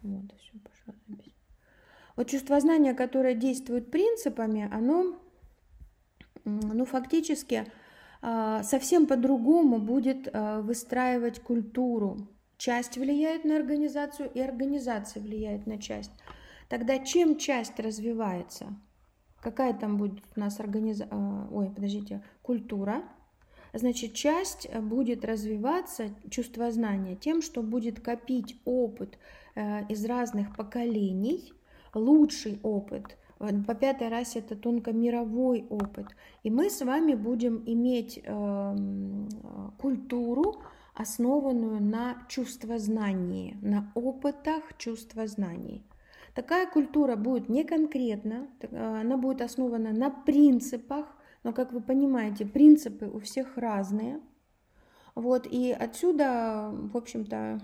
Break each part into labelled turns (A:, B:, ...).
A: Вот, все, пошла запись. Вот чувствознание, которое действует принципами, оно, ну, фактически совсем по-другому будет выстраивать культуру. Часть влияет на организацию, и организация влияет на часть. Тогда чем часть развивается? Какая там будет у нас культура? Значит, часть будет развиваться, чувствознание, тем, что будет копить опыт из разных поколений, лучший опыт. По пятой расе это тонкомировой опыт. И мы с вами будем иметь культуру, основанную на чувствознании, на опытах чувствознаний. Такая культура будет не конкретна, она будет основана на принципах, но, как вы понимаете, принципы у всех разные. Вот, и отсюда, в общем-то,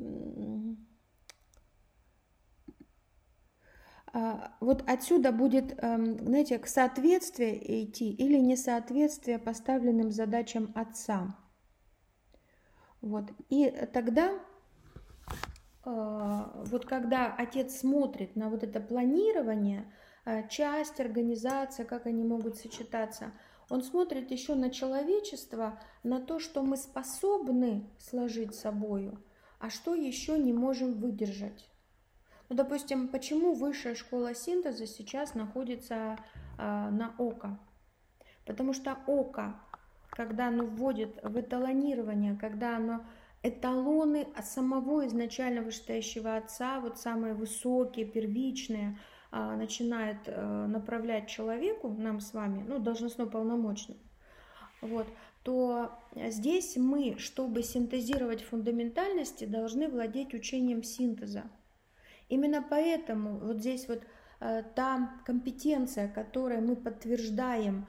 A: вот отсюда будет, знаете, к соответствию идти или несоответствие поставленным задачам отца. Вот, и тогда, вот когда отец смотрит на вот это планирование, часть, организация, как они могут сочетаться, он смотрит еще на человечество, на то, что мы способны сложить собою, а что еще не можем выдержать. Ну, допустим, почему высшая школа синтеза сейчас находится на ОКО? Потому что ОКО, когда оно вводит в эталонирование, когда оно эталоны от самого изначально вышестоящего отца, вот самые высокие, первичные, начинает направлять человеку, нам с вами, ну, должностно-полномочным, вот, то здесь мы, чтобы синтезировать фундаментальности, должны владеть учением синтеза. Именно поэтому вот здесь вот та компетенция, которой мы подтверждаем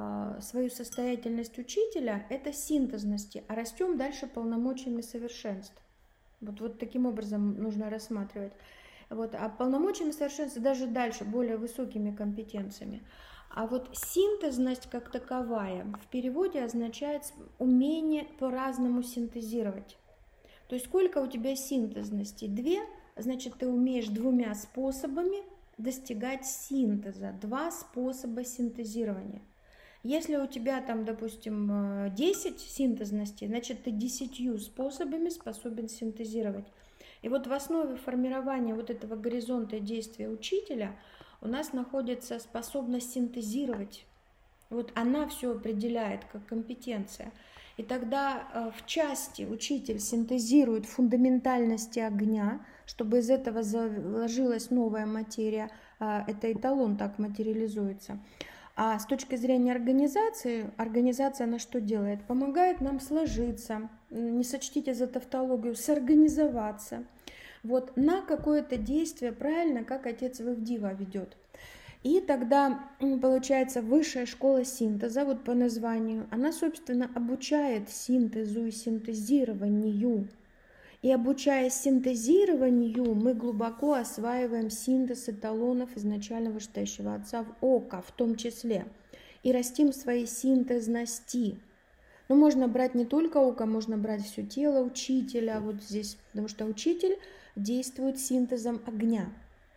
A: свою состоятельность учителя, это синтезности, а растем дальше полномочиями совершенств. Вот таким образом нужно рассматривать. Вот, а полномочиями совершенства даже дальше, более высокими компетенциями. А вот синтезность как таковая в переводе означает умение по-разному синтезировать. То есть сколько у тебя синтезности? 2, значит, ты умеешь 2 способами достигать синтеза, 2 способа синтезирования. Если у тебя там, допустим, 10 синтезностей, значит, ты 10 способами способен синтезировать. И вот в основе формирования вот этого горизонта действия учителя у нас находится способность синтезировать. Вот она все определяет как компетенция. И тогда в части учитель синтезирует фундаментальности огня, чтобы из этого заложилась новая материя. Это эталон так материализуется. А с точки зрения организации, организация она что делает? Помогает нам сложиться, не сочтите за тавтологию, сорганизоваться. Вот на какое-то действие, правильно, как отец Вавдива ведет. И тогда получается высшая школа синтеза, вот по названию, она, собственно, обучает синтезу и синтезированию. И обучаясь синтезированию, мы глубоко осваиваем синтез эталонов изначально вышестоящего отца в ОКО в том числе. И растим свои синтезности. Но можно брать не только ОКО, можно брать все тело учителя, вот здесь, потому что учитель действует синтезом огня.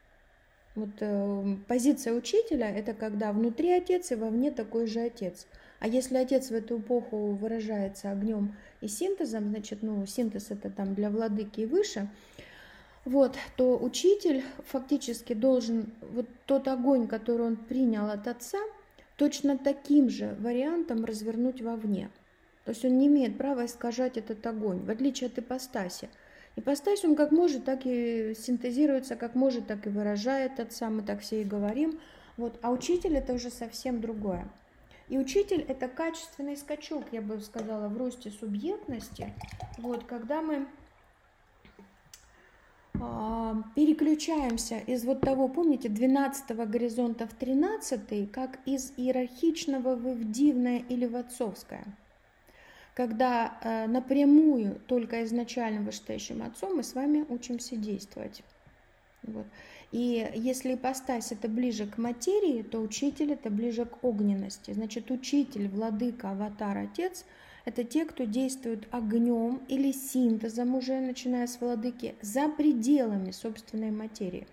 A: Вот позиция учителя – это когда внутри отец и вовне такой же отец. А если отец в эту эпоху выражается огнем и синтезом, значит, ну, синтез это там для владыки и выше, вот, то учитель фактически должен вот тот огонь, который он принял от отца, точно таким же вариантом развернуть вовне. То есть он не имеет права искажать этот огонь, в отличие от ипостаси. Ипостась он как может, так и синтезируется, как может, так и выражает отца, мы так все и говорим. Вот. А учитель это уже совсем другое. И учитель это качественный скачок, я бы сказала, в росте субъектности. Вот, когда мы переключаемся из вот того, помните, 12-го горизонта в 13-й, как из иерархичного в ивдивное или в отцовское. Когда напрямую только изначально вышестоящим отцом мы с вами учимся действовать. Вот. И если ипостась это ближе к материи, то учитель это ближе к огненности. Значит, учитель, владыка, аватар, отец Это те, кто действует огнем или синтезом, уже начиная с владыки, за пределами собственной материи.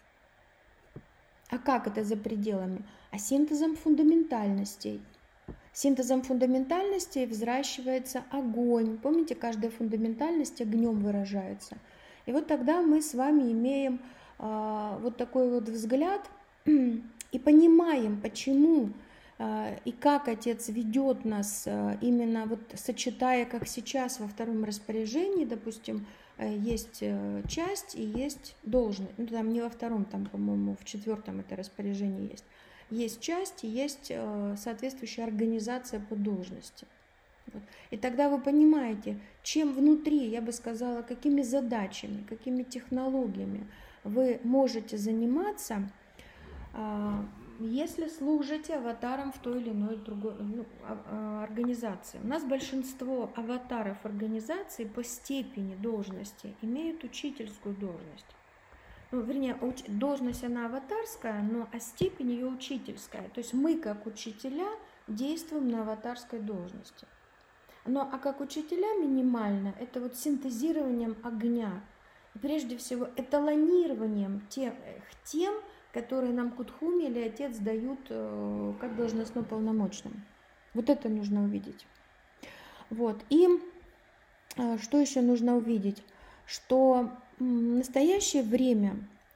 A: А как это за пределами? А синтезом фундаментальностей. Синтезом фундаментальностей взращивается огонь. Помните, каждая фундаментальность огнем выражается. И вот тогда мы с вами имеем вот такой вот взгляд и понимаем, почему и как Отец ведет нас, именно вот сочетая, как сейчас во втором распоряжении, допустим, есть часть и есть должность. Ну, там не во втором, там, по-моему, в четвертом это распоряжение есть. Есть часть и есть соответствующая организация по должности. Вот. И тогда вы понимаете, чем внутри, я бы сказала, какими задачами, какими технологиями вы можете заниматься, если служите аватаром в той или иной другой организации. У нас большинство аватаров организации по степени должности имеют учительскую должность. Ну, вернее, должность она аватарская, но степень ее учительская. То есть мы, как учителя, действуем на аватарской должности. А как учителя минимально, это вот синтезированием огня. И прежде всего, эталонированием тем, которые нам Кудхуми или Отец дают как должностно полномочным. Вот это нужно увидеть. Вот. И что еще нужно увидеть? Что в настоящее время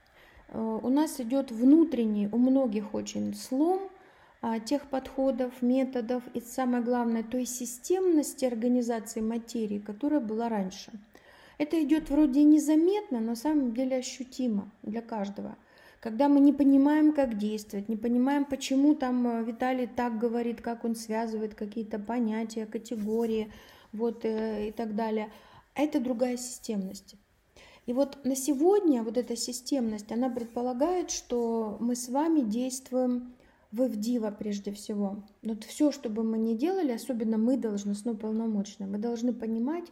A: у нас идет внутренний, у многих очень слом тех подходов, методов и, самое главное, той системности организации материи, которая была раньше. Это идет вроде незаметно, но на самом деле ощутимо для каждого. Когда мы не понимаем, как действовать, не понимаем, почему там Виталий так говорит, как он связывает какие-то понятия, категории, вот, и так далее. Это другая системность. И вот на сегодня вот эта системность, она предполагает, что мы с вами действуем в Ивдива прежде всего. Вот все, что бы мы ни делали, особенно мы должностно полномочные, мы должны понимать,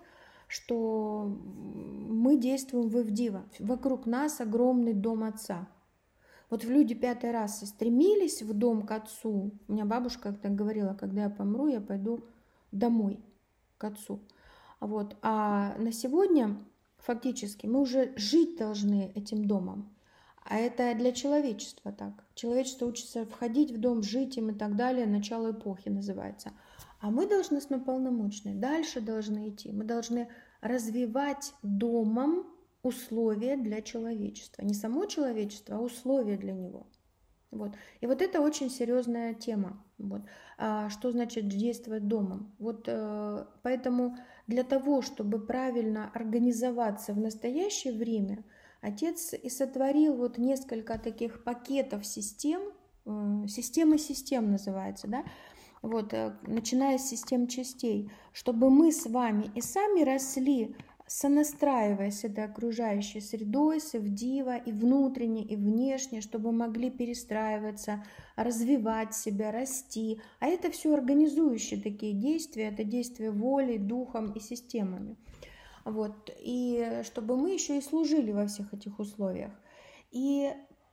A: что мы действуем в Ивдива. Вокруг нас огромный дом Отца. Вот люди 5-й расы стремились в дом к Отцу. У меня бабушка как-то говорила, когда я помру, я пойду домой к Отцу. Вот. А на сегодня фактически мы уже жить должны этим домом. А это для человечества так. Человечество учится входить в дом, жить им и так далее. Начало эпохи называется. А мы должностно-полномочные дальше должны идти. Мы должны развивать домом условия для человечества. Не само человечество, а условия для него. Вот. И вот это очень серьезная тема. Вот. Что значит действовать домом? Вот, поэтому для того, чтобы правильно организоваться в настоящее время, Отец и сотворил вот несколько таких пакетов систем, системы систем называется, да? Вот, начиная с систем частей, чтобы мы с вами и сами росли, сонастраиваясь с этой окружающей средой, с Ивдива и внутренне, и внешне, чтобы могли перестраиваться, развивать себя, расти. А это все организующие такие действия, это действия волей, духом и системами. Вот. И чтобы мы еще и служили во всех этих условиях. И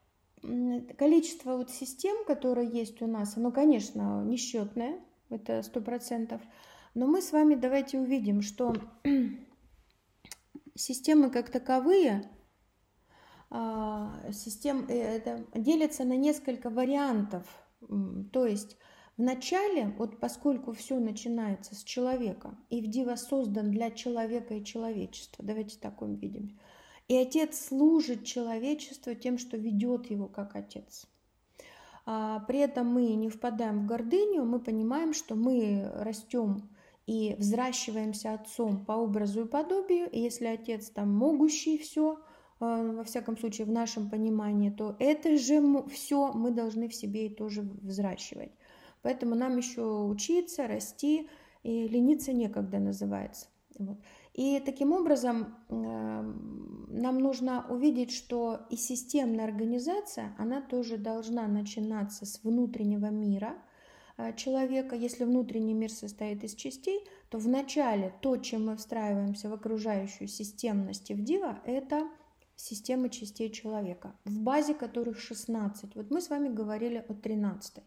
A: количество вот систем, которые есть у нас, оно, конечно, несчетное, это 100%, но мы с вами давайте увидим, что системы как таковые это делятся на несколько вариантов. То есть вначале, вот поскольку все начинается с человека, Ивдива создан для человека и человечества, давайте так увидим, и Отец служит человечеству тем, что ведет его как Отец. При этом мы не впадаем в гордыню, мы понимаем, что мы растем и взращиваемся Отцом по образу и подобию. И если Отец там могущий все, во всяком случае в нашем понимании, то это же все мы должны в себе и тоже взращивать. Поэтому нам еще учиться, расти, и лениться некогда называется. Вот. И таким образом нам нужно увидеть, что и системная организация, она тоже должна начинаться с внутреннего мира человека. Если внутренний мир состоит из частей, то вначале то, чем мы встраиваемся в окружающую системность Ивдива, это системы частей человека, в базе которых 16. Вот мы с вами говорили о 13.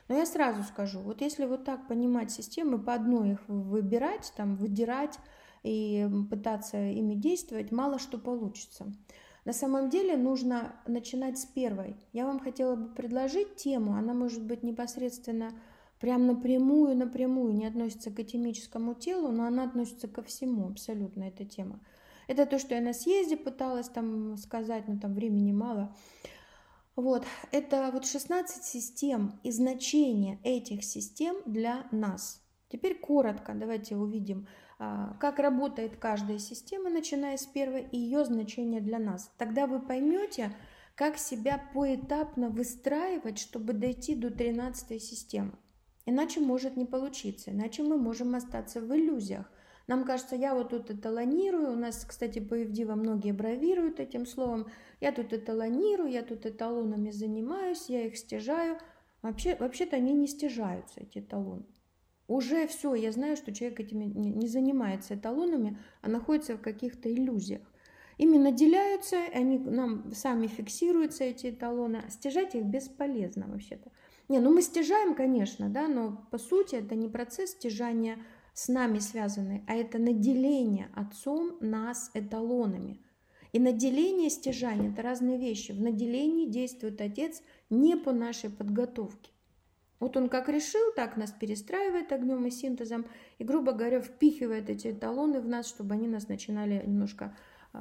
A: Но я сразу скажу, вот если вот так понимать системы, по одной их выбирать, там, выдирать и пытаться ими действовать, мало что получится. На самом деле нужно начинать с первой. Я вам хотела бы предложить тему, она может быть непосредственно прям напрямую не относится к этимическому телу, но она относится ко всему абсолютно, эта тема. Это то, что я на съезде пыталась там сказать, но там времени мало. Вот, это вот 16 систем и значение этих систем для нас. Теперь коротко давайте увидим, как работает каждая система, начиная с первой, и ее значение для нас. Тогда вы поймете, как себя поэтапно выстраивать, чтобы дойти до 13 системы. Иначе может не получиться, иначе мы можем остаться в иллюзиях. Нам кажется, я вот тут эталонирую, у нас, кстати, по Евдива многие бравируют этим словом, я тут эталонирую, я тут эталонами занимаюсь, я их стяжаю. Вообще-то они не стяжаются, эти эталоны. Уже все, я знаю, что человек этими не занимается эталонами, а находится в каких-то иллюзиях. Ими наделяются, они нам сами фиксируются, эти эталоны. Стяжать их бесполезно вообще-то. Мы стяжаем, конечно, да, но по сути это не процесс стяжания с нами связанный, а это наделение Отцом нас эталонами. И наделение и стяжание – это разные вещи. В наделении действует Отец не по нашей подготовке. Вот он как решил, так нас перестраивает огнем и синтезом, и, грубо говоря, впихивает эти эталоны в нас, чтобы они нас начинали немножко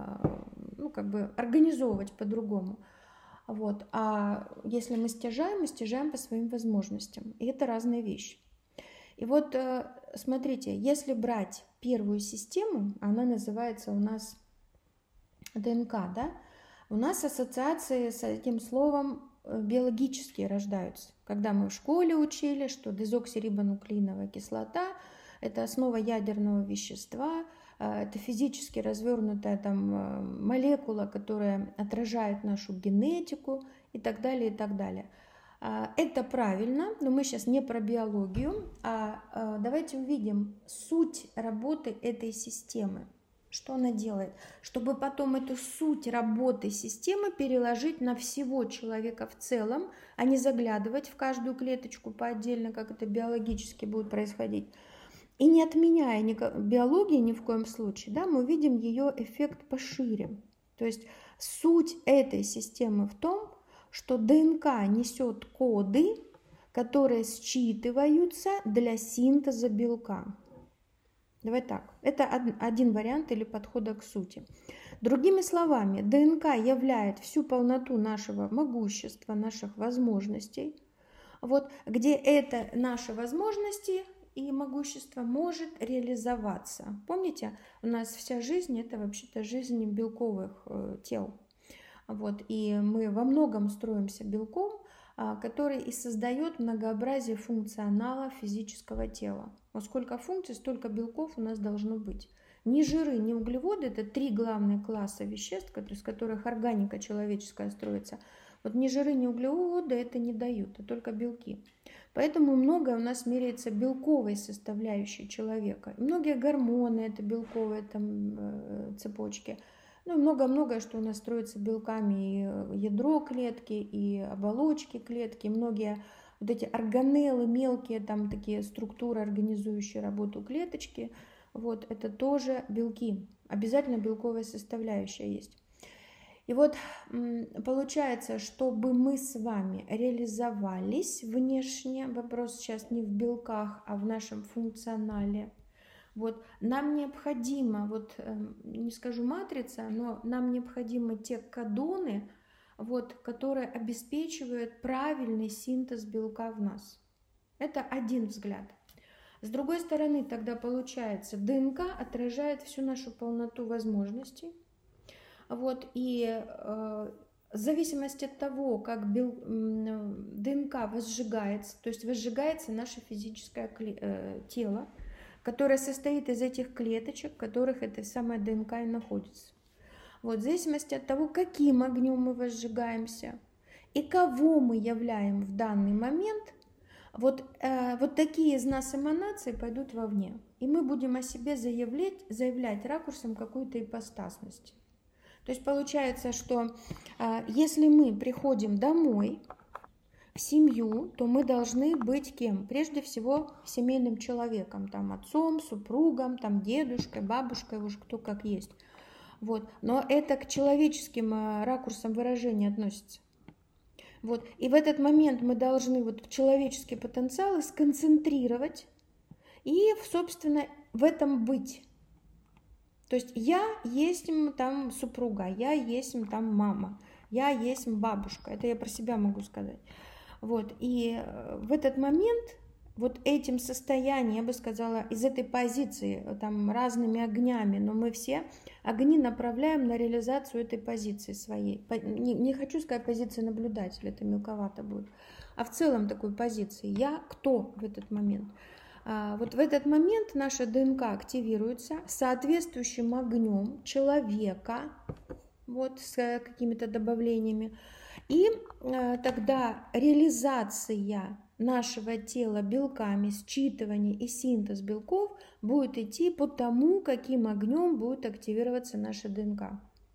A: организовывать по-другому. Вот. А если мы стяжаем по своим возможностям. И это разные вещи. И вот смотрите, если брать первую систему, она называется у нас ДНК, да? У нас ассоциации с этим словом биологические рождаются. Когда мы в школе учили, что дезоксирибонуклеиновая кислота – это основа ядерного вещества, это физически развернутая там молекула, которая отражает нашу генетику и так далее, и так далее. Это правильно, но мы сейчас не про биологию, а давайте увидим суть работы этой системы. Что она делает? Чтобы потом эту суть работы системы переложить на всего человека в целом, а не заглядывать в каждую клеточку по отдельно, как это биологически будет происходить. И не отменяя биологии ни в коем случае, да, мы видим ее эффект пошире. То есть суть этой системы в том, что ДНК несет коды, которые считываются для синтеза белка. Давай так, это один вариант или подхода к сути. Другими словами, ДНК являет всю полноту нашего могущества, наших возможностей, вот, где это наши возможности и могущество может реализоваться. Помните, у нас вся жизнь – это вообще-то жизнь белковых тел. Вот, и мы во многом строимся белком, который и создает многообразие функционала физического тела. Вот сколько функций, столько белков у нас должно быть. Ни жиры, ни углеводы – это 3 главных класса веществ, из которых органика человеческая строится. Вот ни жиры, ни углеводы это не дают, а только белки. Поэтому многое у нас меряется белковой составляющей человека. Многие гормоны – это белковые цепочки. И многое, что у нас строится белками, и ядро клетки, и оболочки клетки, многие вот эти органеллы, мелкие там такие структуры, организующие работу клеточки, вот это тоже белки, обязательно белковая составляющая есть. И вот получается, чтобы мы с вами реализовались внешне, вопрос сейчас не в белках, а в нашем функционале, вот нам необходимо, не скажу матрица, но нам необходимы те кодоны, которые обеспечивают правильный синтез белка в нас. Это один взгляд. С другой стороны, тогда получается, ДНК отражает всю нашу полноту возможностей. И в зависимости от того, как ДНК возжигается, то есть возжигается наше физическое тело, которое состоит из этих клеточек, в которых эта самая ДНК и находится. В зависимости от того, каким огнем мы возжигаемся и кого мы являем в данный момент, такие из нас эманации пойдут вовне. И мы будем о себе заявлять ракурсом какой-то ипостасности. То есть получается, что если мы приходим домой, в семью, то мы должны быть кем? Прежде всего семейным человеком, там отцом, супругом, там дедушкой, бабушкой, уж кто как есть. Вот. Но это к человеческим ракурсам выражения относится. Вот. И в этот момент мы должны вот человеческие потенциалы сконцентрировать и, собственно, в этом быть. То есть я есть там супруга, я есть там мама, я есть бабушка. Это я про себя могу сказать. Вот. И в этот момент вот этим состоянием, я бы сказала, из этой позиции, там разными огнями, но мы все огни направляем на реализацию этой позиции своей. Не хочу сказать позиции наблюдателя, это мелковато будет, а в целом такой позиции. Я кто в этот момент? Вот в этот момент наша ДНК активируется соответствующим огнем человека, вот с какими-то добавлениями. И тогда реализация нашего тела белками, считывание и синтез белков будет идти по тому, каким огнем будет активироваться наша ДНК.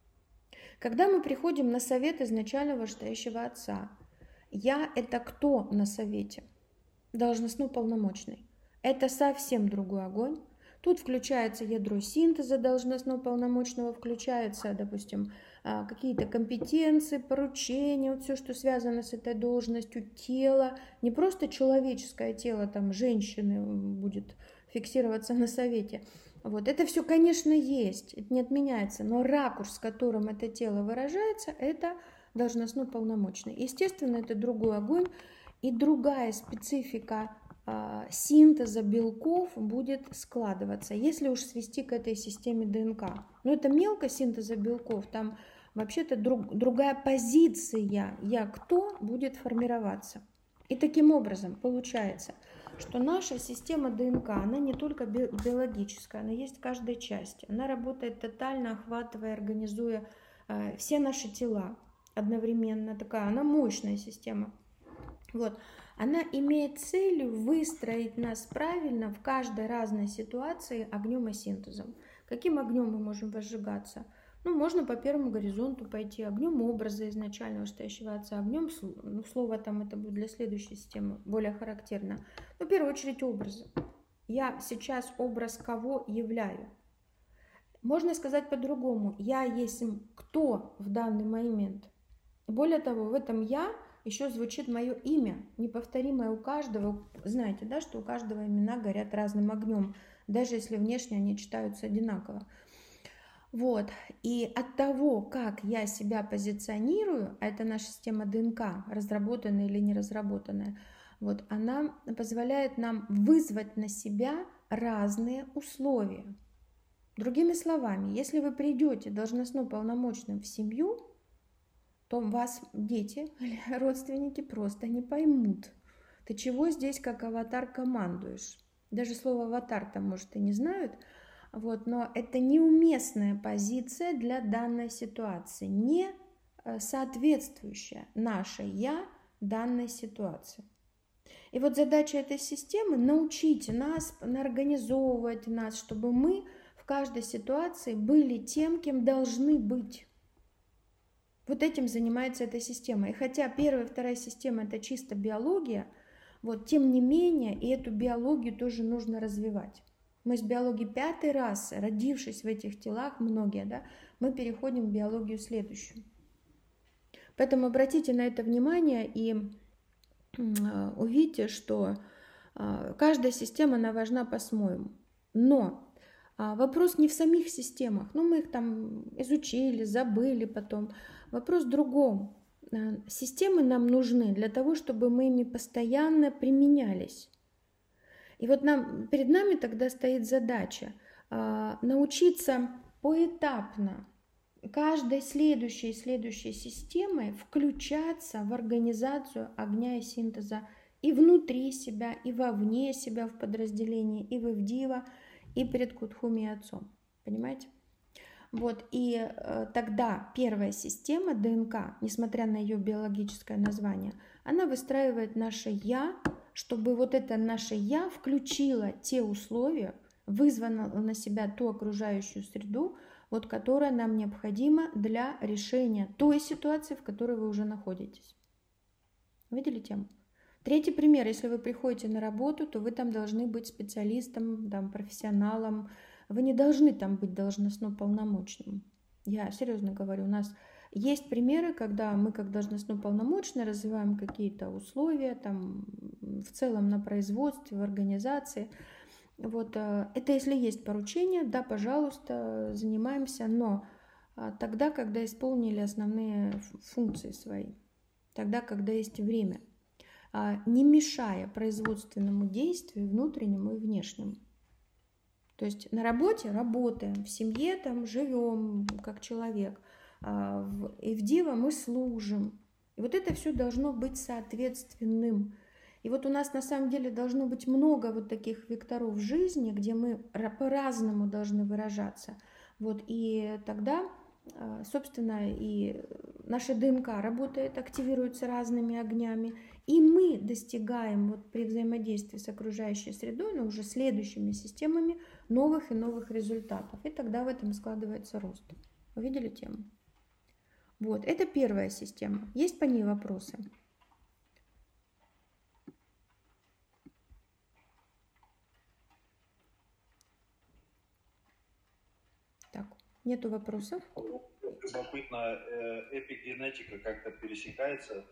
A: Когда мы приходим на совет изначально вышестоящего отца, я – это кто на совете? Должностно полномочный. Это совсем другой огонь. Тут включается ядро синтеза должностно полномочного, включается, допустим, какие-то компетенции, поручения, вот все, что связано с этой должностью, тело, не просто человеческое тело, там, женщины будет фиксироваться на совете. Вот. Это все, конечно, есть, это не отменяется, но ракурс, с которым это тело выражается, это должностно полномочный. Естественно, это другой огонь и другая специфика синтеза белков будет складываться, если уж свести к этой системе ДНК. Но это мелко синтеза белков, там вообще-то другая позиция «я кто» будет формироваться. И таким образом получается, что наша система ДНК, она не только биологическая, она есть в каждой части. Она работает тотально, охватывая, организуя все наши тела одновременно. Такая, она мощная система. Вот. Она имеет целью выстроить нас правильно в каждой разной ситуации огнем и синтезом. Каким огнем мы можем возжигаться? Ну, можно по первому горизонту пойти, огнем образа изначально вышестоящего отца, огнем, ну, слово там это будет для следующей системы более характерно. Но в первую очередь образы. Я сейчас образ кого являю? Можно сказать по-другому. Я есть кто в данный момент. Более того, в этом я еще звучит мое имя, неповторимое у каждого. Знаете, да, что у каждого имена горят разным огнем, даже если внешне они читаются одинаково. Вот. И от того, как я себя позиционирую, а это наша система ДНК, разработанная или не разработанная, вот, она позволяет нам вызвать на себя разные условия. Другими словами, если вы придете должностно полномочным в семью, то вас дети или родственники просто не поймут. Ты чего здесь как аватар командуешь? Даже слово аватар там, может, и не знают, вот, но это неуместная позиция для данной ситуации, не соответствующая наше «я» данной ситуации. И вот задача этой системы – научить нас, организовывать нас, чтобы мы в каждой ситуации были тем, кем должны быть. Вот этим занимается эта система. И хотя первая и вторая система – это чисто биология, вот, тем не менее и эту биологию тоже нужно развивать. Мы с биологии 5-й расы, родившись в этих телах, многие, да, мы переходим в биологию следующую. Поэтому обратите на это внимание и увидите, что каждая система, она важна по-своему. Но вопрос не в самих системах, ну мы их там изучили, забыли потом. Вопрос в другом. Системы нам нужны для того, чтобы мы ими постоянно применялись. И вот перед нами тогда стоит задача научиться поэтапно каждой следующей системой включаться в организацию огня и синтеза и внутри себя, и вовне себя в подразделении, и в Ивдива, и перед Кутхуми отцом. Понимаете? Вот, и тогда первая система ДНК, несмотря на ее биологическое название, она выстраивает наше «я», чтобы вот это наше «я» включило те условия, вызвало на себя ту окружающую среду, вот, которая нам необходима для решения той ситуации, в которой вы уже находитесь. Видели тему? Третий пример. Если вы приходите на работу, то вы там должны быть специалистом, там, профессионалом. Вы не должны там быть должностно полномочным. Я серьезно говорю, у нас есть примеры, когда мы как должностно полномочные развиваем какие-то условия там, в целом на производстве, в организации. Вот, это если есть поручение, да, пожалуйста, занимаемся, но тогда, когда исполнили основные функции свои, тогда, когда есть время, не мешая производственному действию внутреннему и внешнему. То есть на работе работаем, в семье там живем как человек, и в Диво мы служим. И вот это все должно быть соответственным. И вот у нас на самом деле должно быть много вот таких векторов жизни, где мы по-разному должны выражаться. Вот, и тогда, собственно, и наша ДНК работает, активируется разными огнями, и мы достигаем вот при взаимодействии с окружающей средой, но уже следующими системами, новых и новых результатов. И тогда в этом складывается рост. Увидели тему? Вот, это первая система. Есть по ней вопросы? Так, нету вопросов?
B: Любопытно, эпигенетика как-то пересекается?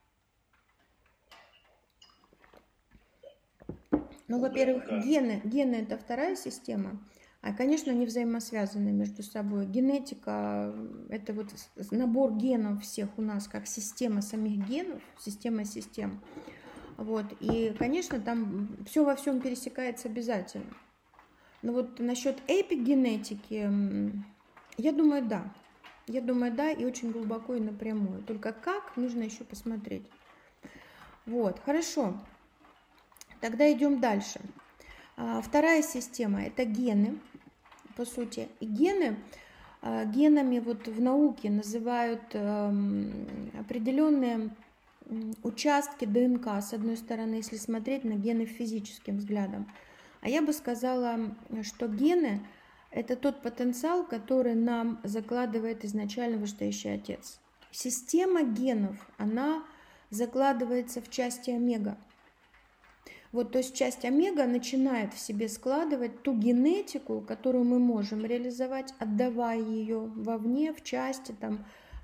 A: Ну, во-первых, да. Гены это вторая система, а, конечно, они взаимосвязаны между собой. Генетика это вот набор генов всех у нас, как система самих генов, система систем. Вот, и, конечно, там все во всем пересекается обязательно. Но вот насчет эпигенетики, я думаю, да. Я думаю, да, и очень глубоко и напрямую. Только как, нужно еще посмотреть. Вот, хорошо. Тогда идем дальше. Вторая система – это гены, по сути. И генами вот в науке называют определенные участки ДНК, с одной стороны, если смотреть на гены физическим взглядом. А я бы сказала, что гены – это тот потенциал, который нам закладывает изначально вышестоящий отец. Система генов, она закладывается в части омега. Вот, то есть часть омега начинает в себе складывать ту генетику, которую мы можем реализовать, отдавая ее вовне, в части, там,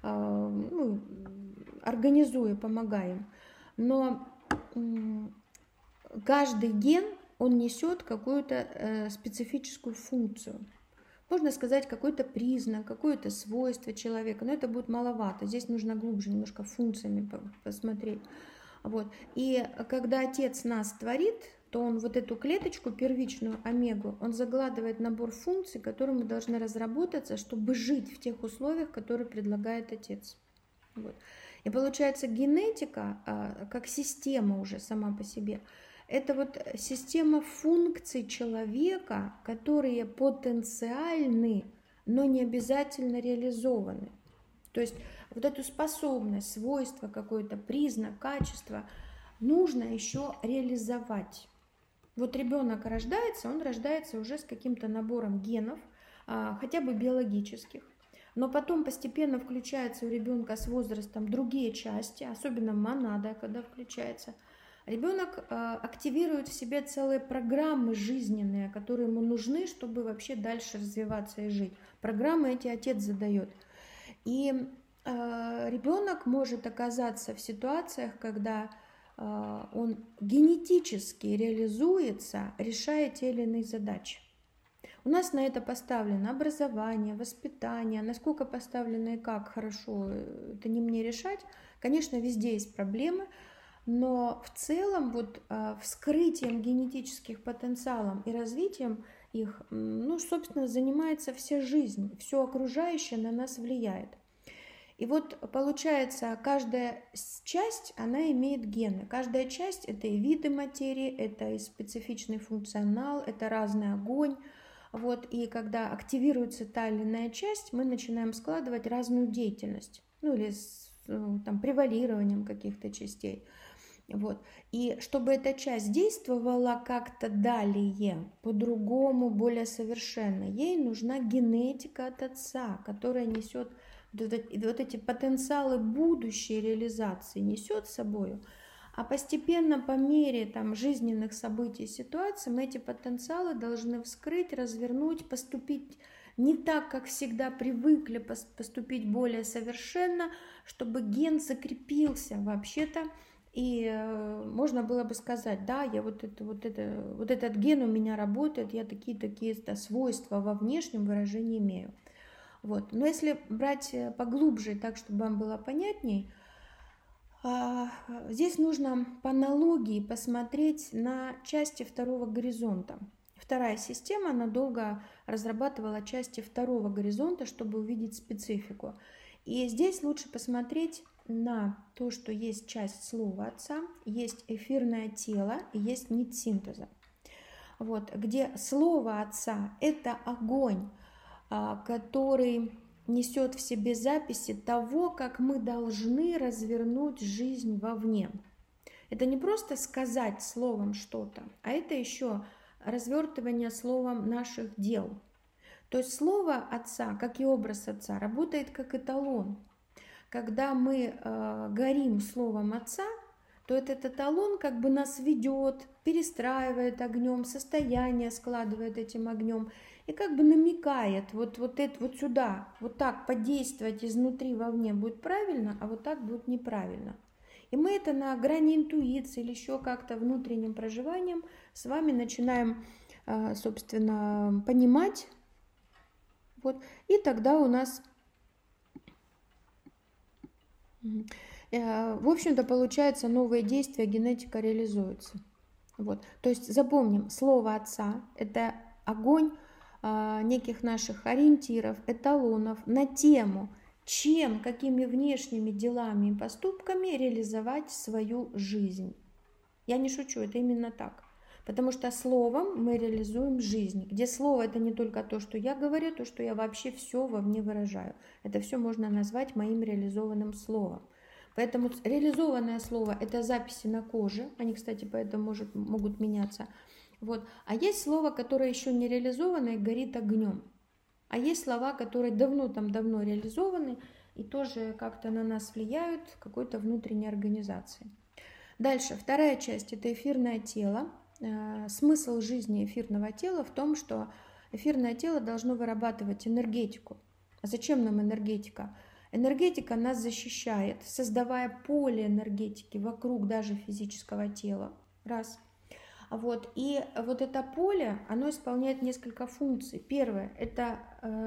A: организуя, помогаем. Но каждый ген, он несет какую-то специфическую функцию. Можно сказать, какой-то признак, какое-то свойство человека, но это будет маловато. Здесь нужно глубже немножко функциями посмотреть. Вот. И когда Отец нас творит, то он вот эту клеточку, первичную омегу, он закладывает набор функций, которые мы должны разработаться, чтобы жить в тех условиях, которые предлагает Отец. Вот. И получается, генетика, как система уже сама по себе, это вот система функций человека, которые потенциальны, но не обязательно реализованы. То есть вот эту способность, свойство какое-то, признак, качество нужно еще реализовать. Вот ребенок рождается, он рождается уже с каким-то набором генов, хотя бы биологических. Но потом постепенно включаются у ребенка с возрастом другие части, особенно монада, когда включается. Ребенок активирует в себе целые программы жизненные, которые ему нужны, чтобы вообще дальше развиваться и жить. Программы эти отец задает. И ребенок может оказаться в ситуациях, когда он генетически реализуется, решая те или иные задачи. У нас на это поставлено образование, воспитание, насколько поставлено и как хорошо, это не мне решать. Конечно, везде есть проблемы, но в целом вот вскрытием генетических потенциалов и развитием их, собственно, занимается вся жизнь, все окружающее на нас влияет. И вот получается, каждая часть, она имеет гены. Каждая часть – это и виды материи, это и специфичный функционал, это разный огонь. Вот, и когда активируется та или иная часть, мы начинаем складывать разную деятельность, или с там, превалированием каких-то частей. Вот. И чтобы эта часть действовала как-то далее, по-другому, более совершенно, ей нужна генетика от отца, которая несет вот эти потенциалы будущей реализации, несет с собой. А постепенно, по мере там, жизненных событий, ситуаций, мы эти потенциалы должны вскрыть, развернуть, поступить не так, как всегда привыкли, поступить более совершенно, чтобы ген закрепился вообще-то. И можно было бы сказать, да, я вот этот ген у меня работает, я такие-то свойства во внешнем выражении имею. Вот. Но если брать поглубже, так, чтобы вам было понятней, здесь нужно по аналогии посмотреть на части второго горизонта. Вторая система, она долго разрабатывала части второго горизонта, чтобы увидеть специфику. И здесь лучше посмотреть на то, что есть часть слова Отца, есть эфирное тело и есть нить синтеза. Вот, где слово Отца – это огонь, который несет в себе записи того, как мы должны развернуть жизнь вовне. Это не просто сказать словом что-то, а это еще развертывание словом наших дел. То есть слово Отца, как и образ Отца, работает как эталон. Когда мы горим словом Отца, то этот эталон как бы нас ведет, перестраивает огнем, состояние складывает этим огнем и как бы намекает, вот сюда, вот так подействовать изнутри вовне будет правильно, а вот так будет неправильно. И мы это на грани интуиции или еще как-то внутренним проживанием с вами начинаем, собственно, понимать. Вот. И тогда у нас, в общем-то, получается, новые действия, генетика реализуется. Вот. То есть запомним, слово Отца – это огонь неких наших ориентиров, эталонов на тему, чем, какими внешними делами и поступками реализовать свою жизнь. Я не шучу, это именно так. Потому что словом мы реализуем жизнь, где слово – это не только то, что я говорю, то, что я вообще все вовне выражаю. Это все можно назвать моим реализованным словом. Поэтому реализованное слово – это записи на коже, они, кстати, поэтому могут меняться. Вот. А есть слово, которое еще не реализовано и горит огнем. А есть слова, которые давно реализованы и тоже как-то на нас влияют какой-то внутренней организацией. Дальше, вторая часть – это эфирное тело. Смысл жизни эфирного тела в том, что эфирное тело должно вырабатывать энергетику. А зачем нам энергетика? Энергетика нас защищает, создавая поле энергетики вокруг даже физического тела. Раз. Вот. И вот это поле, оно исполняет несколько функций. Первое – это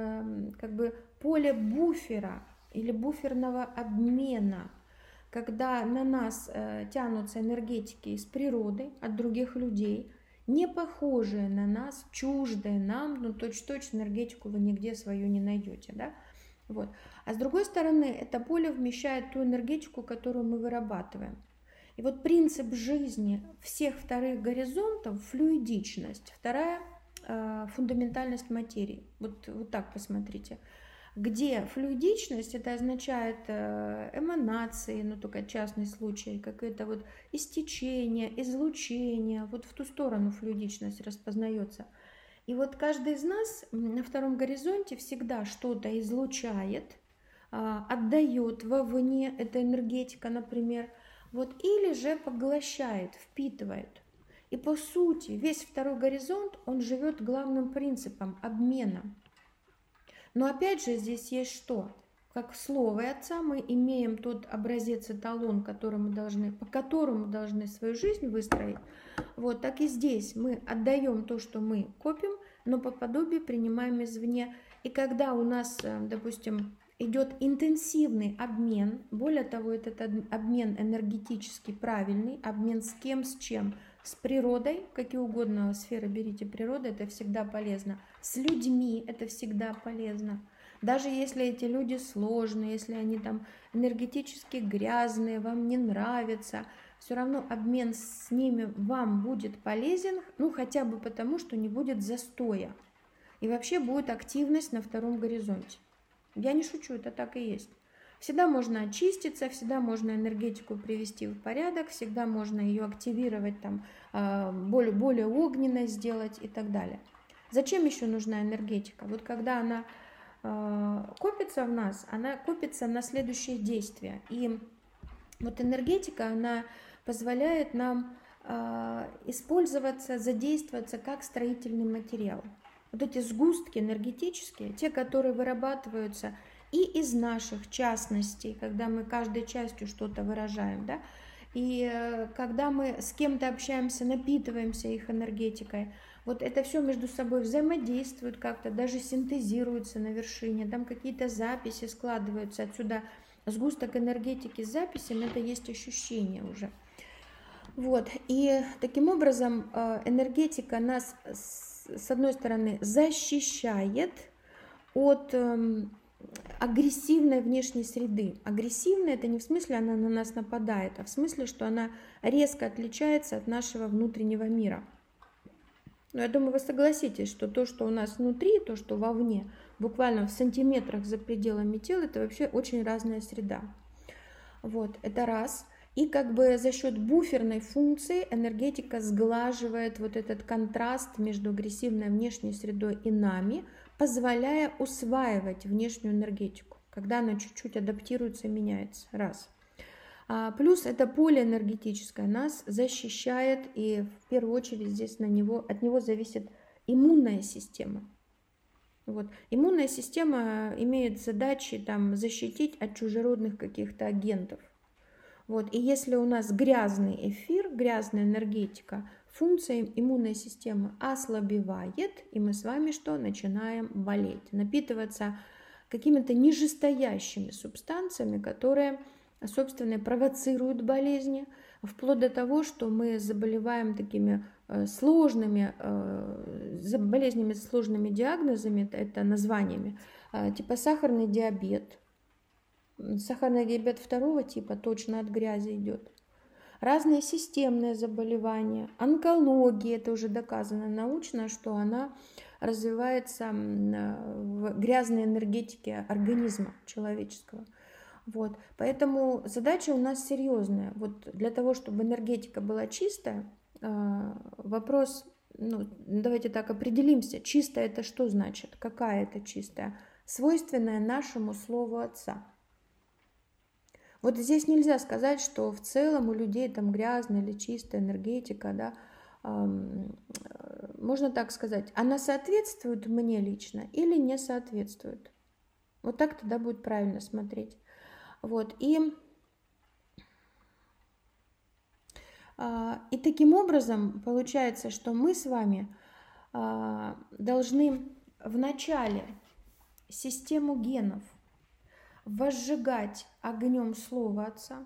A: как бы поле буфера или буферного обмена, когда на нас тянутся энергетики из природы, от других людей, не похожие на нас, чуждые нам, но точно энергетику вы нигде свою не найдете. Да? Вот. А с другой стороны, это поле вмещает ту энергетику, которую мы вырабатываем. И вот принцип жизни всех вторых горизонтов – флюидичность, вторая фундаментальность материи. Вот так посмотрите. Где флюидичность, это означает эманации, но только частный случай, какое-то вот истечение, излучение, вот в ту сторону флюидичность распознается. И вот каждый из нас на втором горизонте всегда что-то излучает, отдает вовне, это энергетика, например, вот, или же поглощает, впитывает. И по сути весь второй горизонт, он живет главным принципом обмена. Но опять же здесь есть что? Как в слове Отца мы имеем тот образец, эталон, по которому должны свою жизнь выстроить. Вот так и здесь мы отдаем то, что мы копим, но по подобию принимаем извне. И когда у нас, допустим, идет интенсивный обмен, более того, этот обмен энергетически правильный, обмен с кем, с чем, с природой, какие угодно сферы берите природы, это всегда полезно, с людьми это всегда полезно. Даже если эти люди сложные, если они там энергетически грязные, вам не нравятся, все равно обмен с ними вам будет полезен, ну хотя бы потому, что не будет застоя. И вообще будет активность на втором горизонте. Я не шучу, это так и есть. Всегда можно очиститься, всегда можно энергетику привести в порядок, всегда можно ее активировать, там, более огненной сделать и так далее. Зачем еще нужна энергетика? Вот когда она копится в нас, она копится на следующие действия. И Вот энергетика, она позволяет нам использоваться, задействоваться как строительный материал. Вот эти сгустки энергетические, те, которые вырабатываются и из наших частностей, когда мы каждой частью что-то выражаем, да, и когда мы с кем-то общаемся, напитываемся их энергетикой, вот это все между собой взаимодействует как-то, даже синтезируется на вершине, там какие-то записи складываются, отсюда сгусток энергетики с записями, это есть ощущение уже. Вот, и таким образом энергетика нас, с одной стороны, защищает от агрессивной внешней среды. Агрессивная — это не в смысле она на нас нападает, а в смысле, что она резко отличается от нашего внутреннего мира. Но я думаю, вы согласитесь, что то, что у нас внутри, то, что вовне, буквально в сантиметрах за пределами тела, это вообще очень разная среда. Вот, это раз. И как бы за счет буферной функции энергетика сглаживает вот этот контраст между агрессивной внешней средой и нами, позволяя усваивать внешнюю энергетику, когда она чуть-чуть адаптируется и меняется. Раз. Плюс это поле энергетическое нас защищает, и в первую очередь здесь от него зависит иммунная система. Вот. Иммунная система имеет задачи защитить от чужеродных каких-то агентов. Вот. И если у нас грязный эфир, грязная энергетика, функция иммунной системы ослабевает, и мы с вами что? Начинаем болеть, напитываться какими-то нижестоящими субстанциями, которые, собственно, провоцируют болезни, вплоть до того, что мы заболеваем такими сложными болезнями с сложными диагнозами, это названиями, типа сахарный диабет. Сахарный диабет второго типа точно от грязи идет. Разные системные заболевания, онкология, это уже доказано научно, что она развивается в грязной энергетике организма человеческого. Вот. Поэтому задача у нас серьезная. Вот для того, чтобы энергетика была чистая, вопрос, давайте так определимся, чистая это что значит, какая это чистая? Свойственная нашему слову Отца. Вот здесь нельзя сказать, что в целом у людей там грязная или чистая энергетика, да, можно так сказать, она соответствует мне лично или не соответствует. Вот так тогда будет правильно смотреть. Вот, и таким образом получается, что мы с вами должны вначале систему генов возжигать огнем Слова Отца,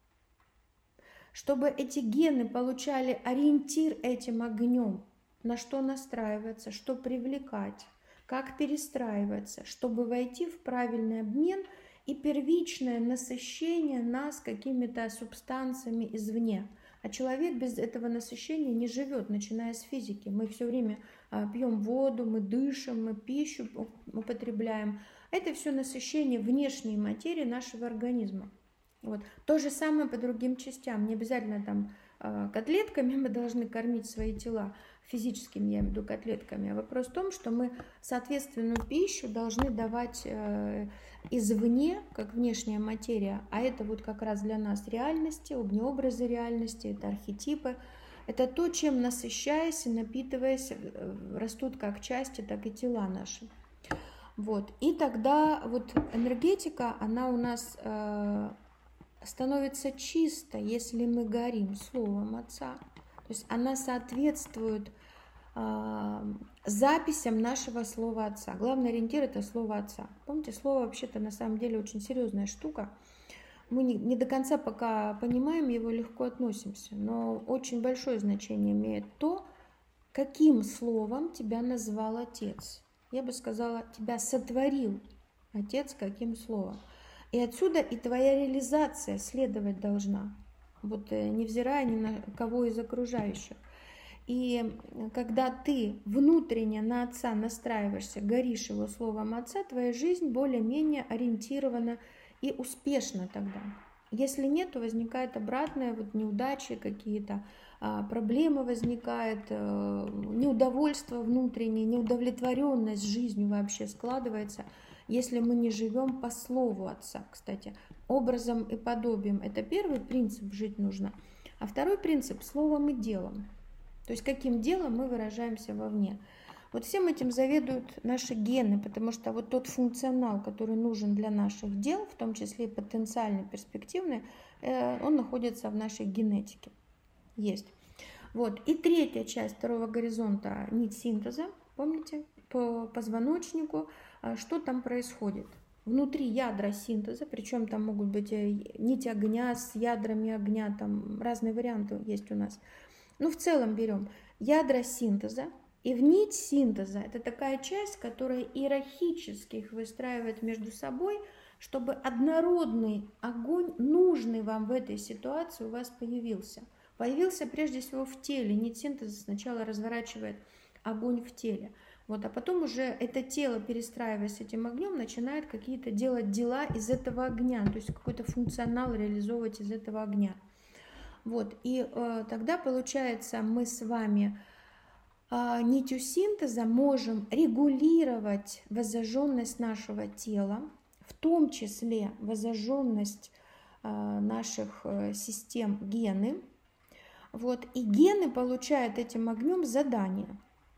A: чтобы эти гены получали ориентир этим огнем, на что настраиваться, что привлекать, как перестраиваться, чтобы войти в правильный обмен и первичное насыщение нас какими-то субстанциями извне. А человек без этого насыщения не живет, начиная с физики. Мы все время пьем воду, мы дышим, мы пищу употребляем. Это все насыщение внешней материи нашего организма. Вот. То же самое по другим частям. Не обязательно котлетками мы должны кормить свои тела, физическими, я имею в виду, котлетками. А вопрос в том, что мы соответственную пищу должны давать извне, как внешняя материя. А это вот как раз для нас реальности, образы реальности, это архетипы. Это то, чем насыщаясь и напитываясь, растут как части, так и тела наши. Вот. И тогда вот энергетика, она у нас становится чистой, если мы горим Словом Отца. То есть она соответствует записям нашего Слова Отца. Главный ориентир – это Слово Отца. Помните, Слово вообще-то на самом деле очень серьезная штука. Мы не до конца пока понимаем его, легко относимся, но очень большое значение имеет то, каким словом тебя назвал Отец. Я бы сказала, тебя сотворил Отец каким словом. И отсюда и твоя реализация следовать должна, вот невзирая ни на кого из окружающих. И когда ты внутренне на Отца настраиваешься, горишь Его словом Отца, твоя жизнь более-менее ориентирована и успешна тогда. Если нет, то возникает обратное, неудачи какие-то, проблемы возникают, неудовольство внутреннее, неудовлетворенность жизнью вообще складывается. если мы не живем по слову Отца. Кстати, образом и подобием – это первый принцип, жить нужно. А второй принцип – словом и делом. То есть каким делом мы выражаемся вовне. Вот всем этим заведуют наши гены, потому что вот тот функционал, который нужен для наших дел, в том числе и потенциальный, перспективный, он находится в нашей генетике. Есть. Вот. И третья часть второго горизонта – нить синтеза. Помните? По позвоночнику, что там происходит. Внутри ядра синтеза, причем там могут быть нити огня с ядрами огня, там разные варианты есть у нас. Ну, в целом берем ядра синтеза. И в нить синтеза это такая часть, которая иерархически их выстраивает между собой, чтобы однородный огонь, нужный вам в этой ситуации, у вас появился. Появился прежде всего в теле. Нить синтеза сначала разворачивает огонь в теле. Вот, а потом уже это тело, перестраиваясь с этим огнем, начинает какие-то делать дела из этого огня, то есть какой-то функционал реализовывать из этого огня. Вот, и тогда получается мы с вами нитью синтеза можем регулировать воззаженность нашего тела, в том числе воззаженность наших систем гены. Вот, и гены получают этим огнем задание.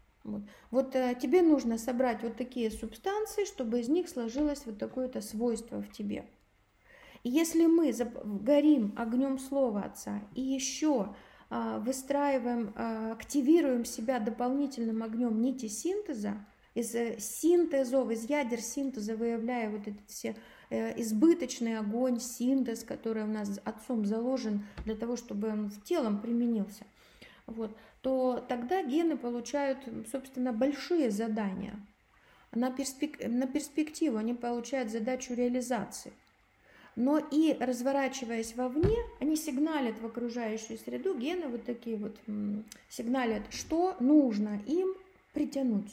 A: Вот тебе нужно собрать вот такие субстанции, чтобы из них сложилось вот такое-то свойство в тебе. И если мы горим огнем Слова Отца и еще выстраиваем, активируем себя дополнительным огнем нити синтеза, из синтезов, из ядер синтеза выявляя вот этот все избыточный огонь, синтез, который у нас Отцом заложен для того, чтобы он в телом применился, вот, то тогда гены получают, собственно, большие задания. На перспективу они получают задачу реализации. Но и разворачиваясь вовне, они сигналят в окружающую среду, гены вот такие вот сигналят, что нужно им притянуть.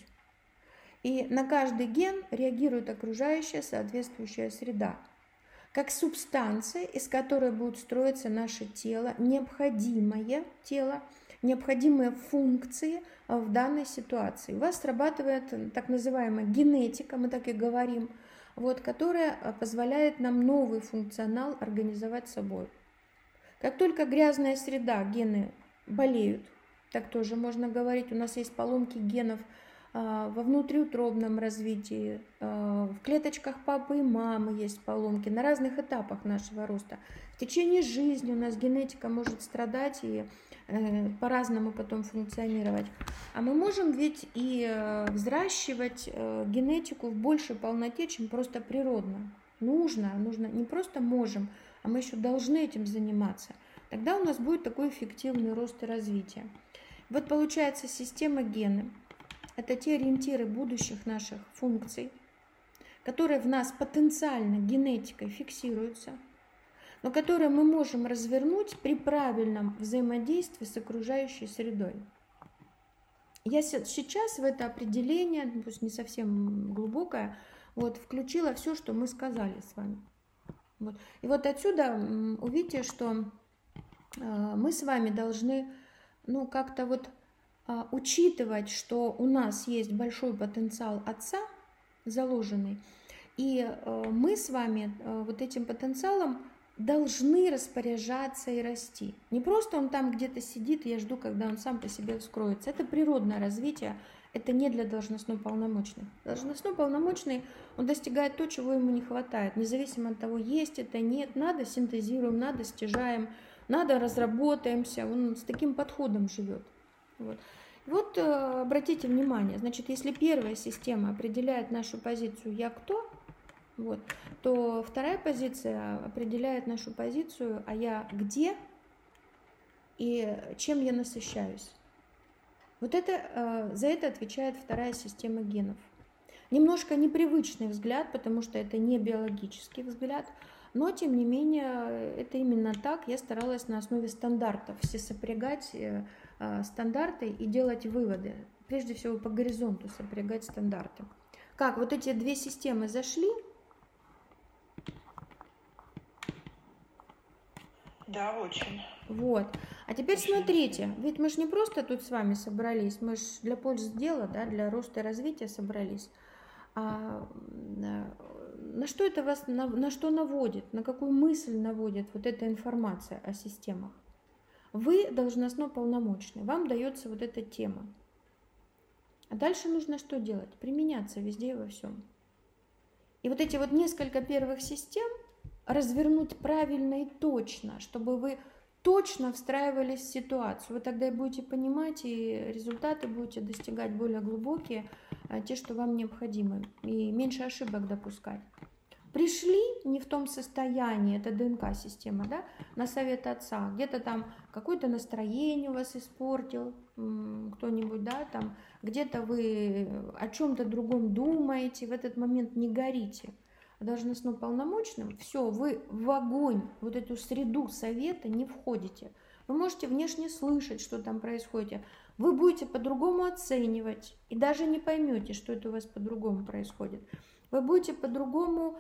A: И на каждый ген реагирует окружающая соответствующая среда, как субстанция, из которой будет строиться наше тело, необходимое тело, необходимые функции в данной ситуации. У вас срабатывает так называемая генетика, мы так и говорим, вот, которая позволяет нам новый функционал организовать собой. Как только грязная среда, гены болеют, так тоже можно говорить, у нас есть поломки генов во внутриутробном развитии, в клеточках папы и мамы есть поломки на разных этапах нашего роста. В течение жизни у нас генетика может страдать и по-разному потом функционировать. А мы можем ведь и взращивать генетику в большей полноте, чем просто природно. Нужно, не просто можем, а мы еще должны этим заниматься. Тогда у нас будет такой эффективный рост и развитие. Вот получается система гены. Это те ориентиры будущих наших функций, которые в нас потенциально генетикой фиксируются, но которые мы можем развернуть при правильном взаимодействии с окружающей средой. Я сейчас в это определение, пусть не совсем глубокое, вот, включила все, что мы сказали с вами. Вот. И вот отсюда увидите, что мы с вами должны как-то вот учитывать, что у нас есть большой потенциал Отца заложенный, и мы с вами вот этим потенциалом должны распоряжаться и расти. Не просто он там где-то сидит, и я жду, когда он сам по себе вскроется. Это природное развитие, это не для должностно-полномочных. Должностно-полномочный, он достигает то, чего ему не хватает, независимо от того, есть это, нет. Надо синтезируем, надо стяжаем, надо разработаемся. Он с таким подходом живет. Вот обратите внимание, значит, если первая система определяет нашу позицию «я кто?», вот, то вторая позиция определяет нашу позицию «а я где и чем я насыщаюсь?». Вот это, за это отвечает вторая система генов. Немножко непривычный взгляд, потому что это не биологический взгляд, но тем не менее это именно так. Я старалась на основе стандартов все сопрягать стандарты и делать выводы. Прежде всего по горизонту сопрягать стандарты. Как, вот эти две системы зашли?
C: Да, очень.
A: Вот. А теперь очень смотрите, ведь мы же не просто тут с вами собрались, мы же для пользы дела, да, для роста и развития собрались. на что это вас, на что наводит, на какую мысль наводит вот эта информация о системах? Вы должностно полномочный, вам дается вот эта тема. А дальше нужно что делать? Применяться везде и во всем. И вот эти вот несколько первых систем развернуть правильно и точно, чтобы вы точно встраивались в ситуацию. Вы тогда и будете понимать, и результаты будете достигать более глубокие, те, что вам необходимы, и меньше ошибок допускать. Пришли не в том состоянии, это ДНК-система, да, на совет отца, где-то там какое-то настроение у вас испортил кто-нибудь, да, там где-то вы о чем-то другом думаете, в этот момент не горите. Должностно полномочным, все, вы в огонь, вот эту среду совета не входите. Вы можете внешне слышать, что там происходит, вы будете по-другому оценивать и даже не поймете, что это у вас по-другому происходит. Вы будете по-другому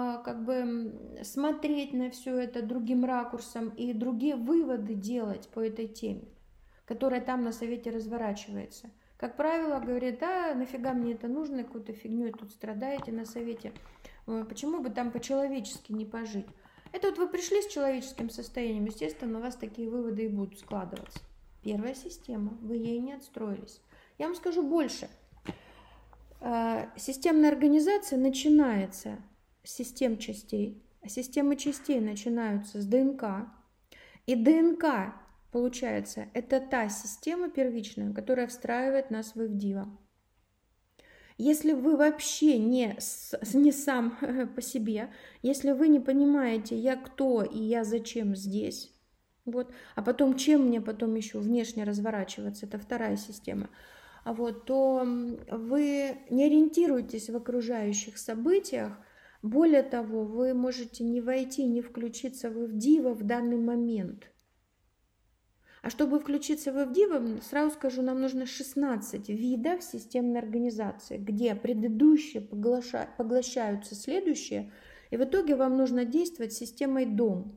A: смотреть на все это другим ракурсом и другие выводы делать по этой теме, которая там на совете разворачивается. Как правило, говорят, да, нафига мне это нужно, какой-то фигней тут страдаете на совете, почему бы там по-человечески не пожить. Это вот вы пришли с человеческим состоянием, естественно, у вас такие выводы и будут складываться. Первая система, вы ей не отстроились. Я вам скажу больше. Системная организация начинается с систем частей, а системы частей начинаются с ДНК. И ДНК, получается, это та система первичная, которая встраивает нас в Ивдива. Если вы вообще не сам по себе, если вы не понимаете, я кто и я зачем здесь, вот, а потом чем мне потом еще внешне разворачиваться, это вторая система, то вы не ориентируетесь в окружающих событиях. Более того, вы можете не войти, не включиться в Ивдива в данный момент. А чтобы включиться в Ивдива, сразу скажу, нам нужно 16 видов системной организации, где предыдущие поглощаются следующие, и в итоге вам нужно действовать системой дом.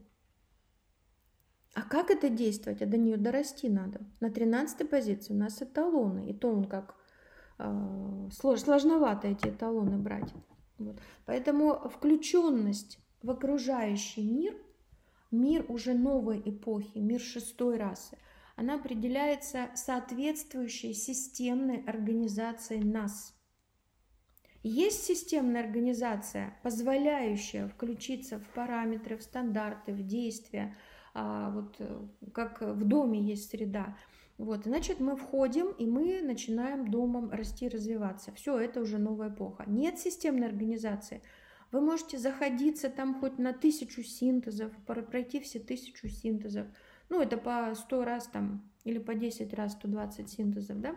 A: А как это действовать? А до нее дорасти надо. На 13-й позиции у нас эталоны. И то он как сложновато эти эталоны брать. Вот. Поэтому включенность в окружающий мир, мир уже новой эпохи, мир шестой расы, она определяется соответствующей системной организацией нас. Есть системная организация, позволяющая включиться в параметры, в стандарты, в действия, как в доме есть среда. Значит, мы входим, и мы начинаем домом расти, развиваться. Все, это уже новая эпоха. Нет системной организации. Вы можете заходиться там хоть на 1000 синтезов, пройти все 1000 синтезов. Это по 100 раз там, или по 10 раз 120 синтезов, да?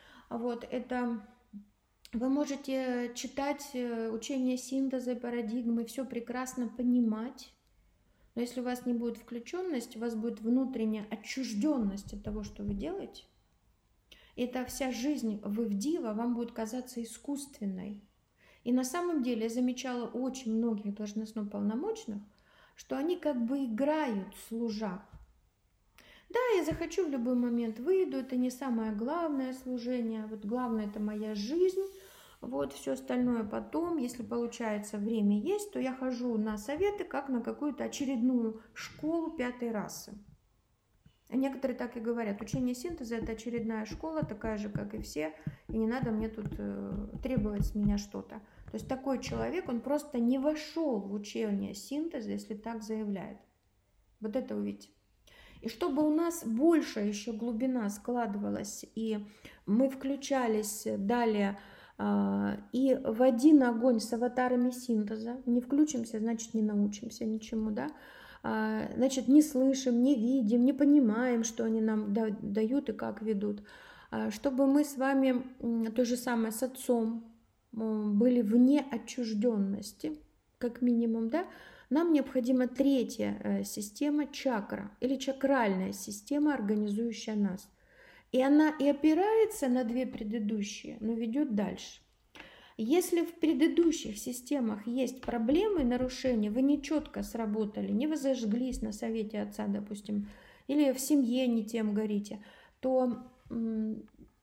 A: Это вы можете читать учение синтеза, парадигмы, все прекрасно понимать. Но если у вас не будет включенности, у вас будет внутренняя отчужденность от того, что вы делаете, и эта вся жизнь в Ивдива вам будет казаться искусственной. И на самом деле я замечала очень многих должностно полномочных, что они как бы играют, служа. Да, я захочу в любой момент выйду, это не самое главное служение, главное это моя жизнь. Все остальное потом, если получается время есть, то я хожу на советы, как на какую-то очередную школу 5-й расы. А некоторые так и говорят, учение синтеза это очередная школа, такая же, как и все, и не надо мне тут требовать с меня что-то. То есть такой человек, он просто не вошел в учение синтеза, если так заявляет. Вот это увидите. И чтобы у нас больше еще глубина складывалась, и мы включались далее и в один огонь с аватарами синтеза, не включимся, значит не научимся ничему, да? Значит не слышим, не видим, не понимаем, что они нам дают и как ведут. Чтобы мы с вами то же самое с отцом были вне отчужденности, как минимум, да? Нам необходима третья система чакра или чакральная система, организующая нас. И она и опирается на две предыдущие, но ведет дальше. Если в предыдущих системах есть проблемы, нарушения, вы не четко сработали, не возожглись на совете отца, допустим, или в семье не тем горите, то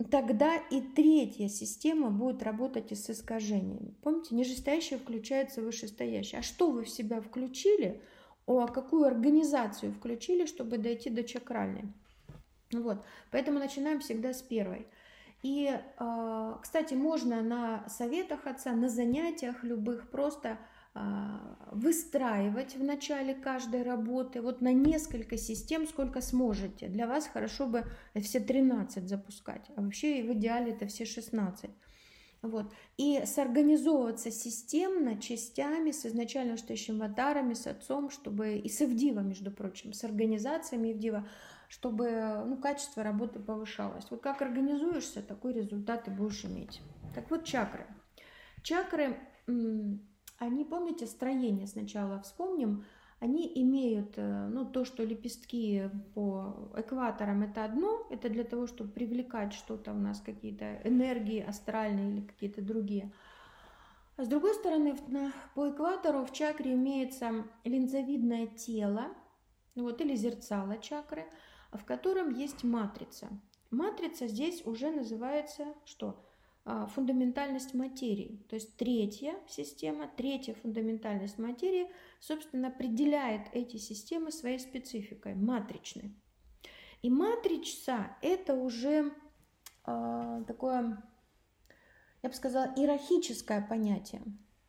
A: тогда и третья система будет работать и с искажениями. Помните, нижестоящее включается в вышестоящее. А что вы в себя включили? Какую организацию включили, чтобы дойти до чакральной? Вот. Поэтому начинаем всегда с первой. И, кстати, можно на советах отца, на занятиях любых просто выстраивать в начале каждой работы вот на несколько систем, сколько сможете. Для вас хорошо бы все 13 запускать, а вообще в идеале это все 16. Вот. И сорганизовываться системно, частями, с изначально вышестоящими аватарами, с отцом, чтобы и с Ивдива, между прочим, с организациями Ивдива, чтобы качество работы повышалось. Вот как организуешься, такой результат ты будешь иметь. Так вот, чакры. Чакры, они, помните, строение сначала вспомним, они имеют, то, что лепестки по экваторам это одно, это для того, чтобы привлекать что-то у нас, какие-то энергии астральные или какие-то другие. А с другой стороны, по экватору в чакре имеется линзовидное тело, или зерцало чакры, в котором есть матрица. Матрица здесь уже называется что? Фундаментальность материи. То есть третья система, третья фундаментальность материи, собственно, определяет эти системы своей спецификой, матричной. И матрица – это уже такое, я бы сказала, иерархическое понятие,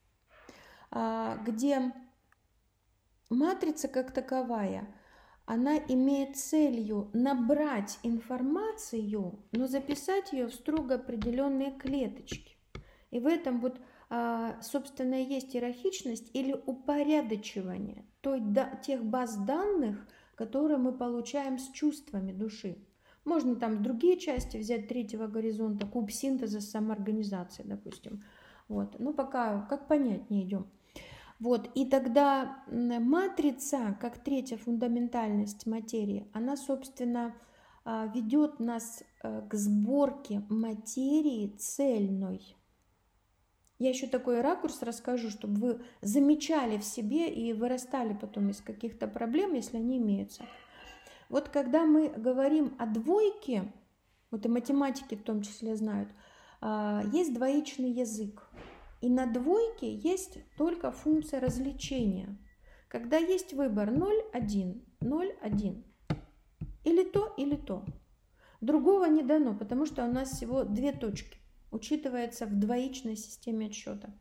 A: где матрица как таковая, она имеет целью набрать информацию, но записать ее в строго определенные клеточки. И в этом собственно, есть иерархичность или упорядочивание тех баз данных, которые мы получаем с чувствами души. Можно там другие части взять третьего горизонта, куб синтеза самоорганизации, допустим. Но пока как понятнее идем. И тогда матрица, как третья фундаментальность материи, она, собственно, ведет нас к сборке материи цельной. Я еще такой ракурс расскажу, чтобы вы замечали в себе и вырастали потом из каких-то проблем, если они имеются. Когда мы говорим о двойке, и математики в том числе знают, есть двоичный язык. И на двойке есть только функция развлечения. Когда есть выбор 0, 1, 0, 1. Или то, или то. Другого не дано, потому что у нас всего две точки. Учитывается в двоичной системе отсчета.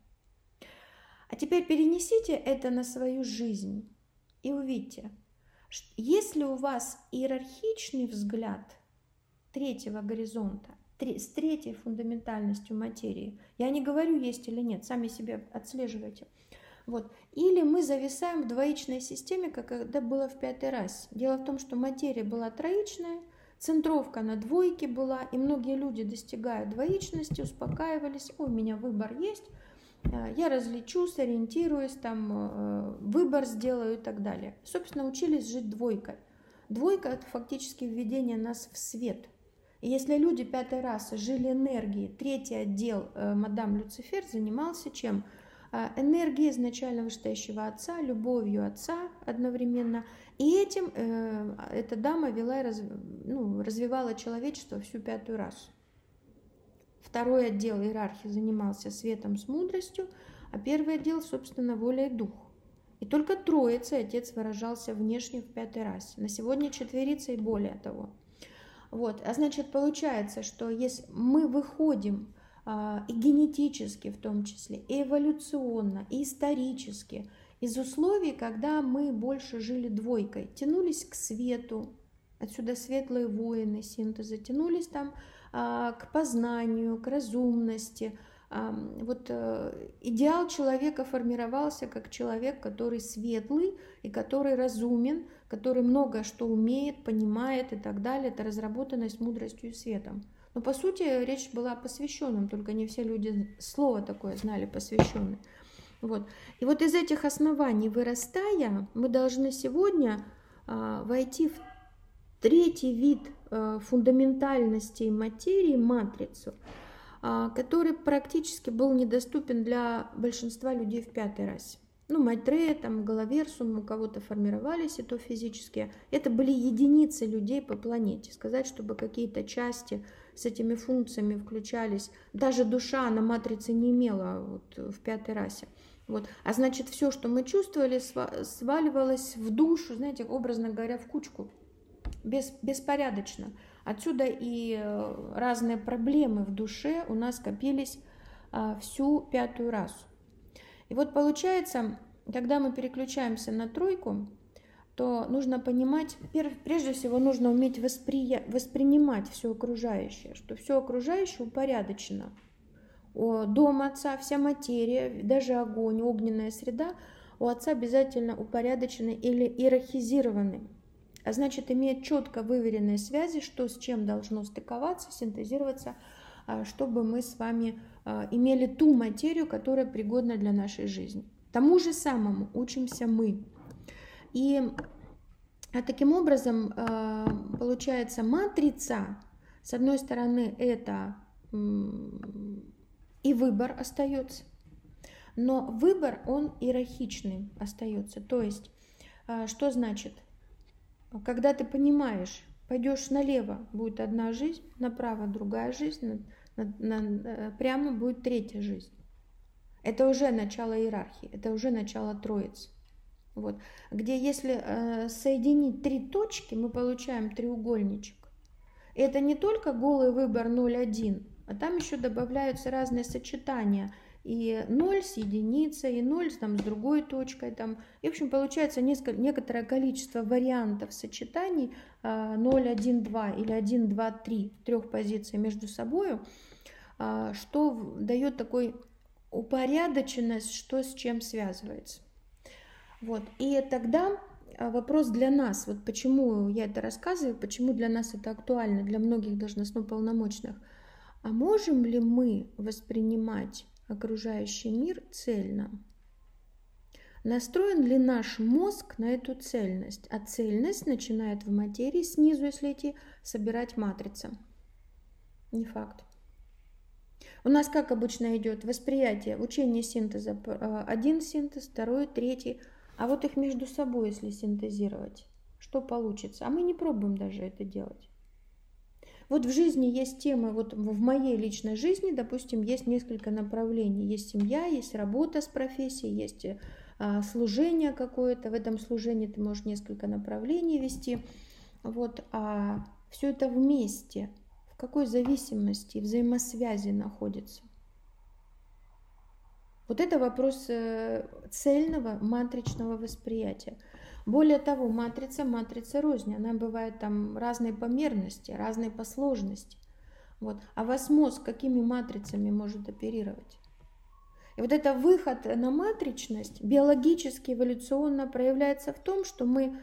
A: А теперь перенесите это на свою жизнь и увидите, если у вас иерархичный взгляд третьего горизонта, с третьей фундаментальностью материи. Я не говорю, есть или нет, сами себе отслеживайте. Или мы зависаем в двоичной системе, как когда было в 5-й раз. Дело в том, что материя была троичная, центровка на двойке была, и многие люди, достигая двоичности, успокаивались: у меня выбор есть, я различу, сориентируюсь, выбор сделаю и так далее. Собственно, учились жить двойкой. Двойка – это фактически введение нас в свет. И если люди 5-й расы жили энергией, третий отдел мадам Люцифер занимался чем? Энергией изначально вышестоящего отца, любовью отца одновременно. И этим эта дама вела и развивала человечество всю 5-ю расу. Второй отдел иерархии занимался светом с мудростью, а первый отдел, собственно, воля и дух. И только троица, отец выражался внешне в 5-й расе. На сегодня четверица и более того. А значит, получается, что если мы выходим и генетически в том числе, и эволюционно, и исторически из условий, когда мы больше жили двойкой, тянулись к свету, отсюда светлые воины синтеза, тянулись к познанию, к разумности. Идеал человека формировался как человек, который светлый и который разумен, который много что умеет, понимает и так далее. Это разработанность мудростью и светом. Но по сути речь была о посвященном, только не все люди слово такое знали, посвященный. И из этих оснований вырастая, мы должны сегодня войти в третий вид фундаментальности материи, матрицу, который практически был недоступен для большинства людей в 5-й расе. Майтрея, Галаверсум, у кого-то формировались и то физические. Это были единицы людей по планете. Сказать, чтобы какие-то части с этими функциями включались. Даже душа на матрице не имела вот, в 5-й расе. Вот. А значит, все, что мы чувствовали, сваливалось в душу, знаете, образно говоря, в кучку. Беспорядочно. Отсюда и разные проблемы в душе у нас копились всю 5-ю расу. И вот получается, когда мы переключаемся на 3-ку, то нужно понимать, прежде всего нужно уметь воспринимать все окружающее, что все окружающее упорядочено. Дом Отца, вся материя, даже огонь, огненная среда у Отца обязательно упорядочены или иерархизированы. А значит, имеет четко выверенные связи, что с чем должно стыковаться, синтезироваться, чтобы мы с вами имели ту материю, которая пригодна для нашей жизни. Тому же самому учимся мы. И таким образом получается матрица, с одной стороны, это и выбор остается, но выбор, он иерархичный остается. То есть, что значит? Когда ты понимаешь, пойдешь налево, будет одна жизнь, направо другая жизнь, прямо будет 3-я жизнь. Это уже начало иерархии, это уже начало Троицы. Вот. Где если соединить 3 точки, мы получаем треугольничек. И это не только голый выбор 0,1, а там еще добавляются разные сочетания. И 0 с единицей, и 0 там, с другой точкой. Там. И, в общем, получается некоторое количество вариантов сочетаний 0, 1, 2 или 1, 2, 3 в 3 позициях между собой, что дает такой упорядоченность, что с чем связывается. Вот. И тогда вопрос для нас, вот почему я это рассказываю, почему для нас это актуально, для многих должностно-полномочных. А можем ли мы воспринимать окружающий мир цельно? Настроен ли наш мозг на эту цельность? А цельность начинает в материи снизу, если идти, собирать матрица. Не факт. У нас как обычно идет восприятие, учение синтеза. 1 синтез, 2, 3. А вот их между собой, если синтезировать, что получится? А мы не пробуем даже это делать. Вот в жизни есть темы, вот в моей личной жизни, допустим, есть несколько направлений. Есть семья, есть работа с профессией, есть служение какое-то. В этом служении ты можешь несколько направлений вести. Вот, а все это вместе. В какой зависимости и взаимосвязи находится? Вот это вопрос цельного матричного восприятия. Более того, матрица рознь. Она бывает там разной по мерности, разной по сложности. Вот. А ваш мозг какими матрицами может оперировать? И вот это выход на матричность биологически, эволюционно проявляется в том, что мы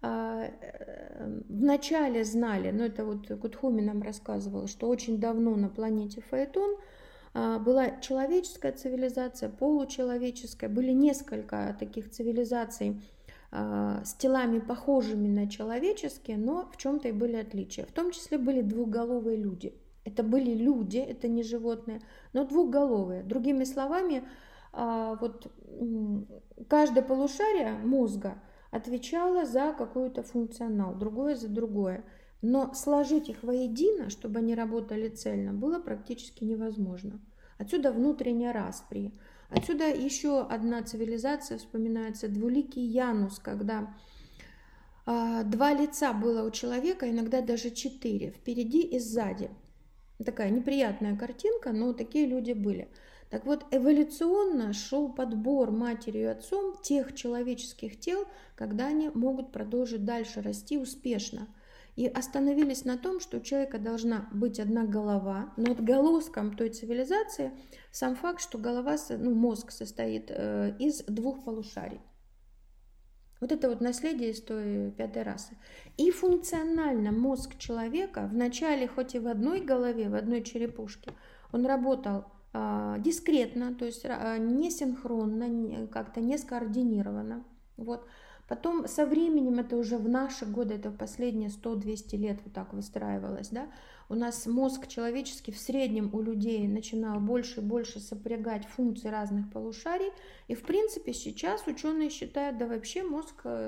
A: вначале знали, ну это вот Кутхуми нам рассказывал, что очень давно на планете Фаэтон была человеческая цивилизация, получеловеческая, были несколько таких цивилизаций с телами похожими на человеческие, но в чем-то и были отличия. В том числе были двухголовые люди. Это были люди, это не животные, но двухголовые. Другими словами, вот каждое полушарие мозга отвечало за какой-то функционал, другое за другое. Но сложить их воедино, чтобы они работали цельно, было практически невозможно. Отсюда внутренняя распри. Отсюда еще одна цивилизация вспоминается, двуликий Янус, когда 2 лица было у человека, иногда даже 4, впереди и сзади. Такая неприятная картинка, но такие люди были. Так вот, эволюционно шел подбор матерью и отцом тех человеческих тел, когда они могут продолжить дальше расти успешно. И остановились на том, что у человека должна быть одна голова, но отголоском той цивилизации сам факт, что голова, мозг состоит из 2 полушарий. Вот это вот наследие из той 5-й расы. И функционально мозг человека вначале, хоть и в одной голове, в одной черепушке, он работал дискретно, то есть не синхронно, как-то не скоординированно. Вот. Потом со временем, это уже в наши годы, это в последние 100-200 лет вот так выстраивалось, да, у нас мозг человеческий в среднем у людей начинал больше и больше сопрягать функции разных полушарий, и в принципе сейчас ученые считают, да вообще мозг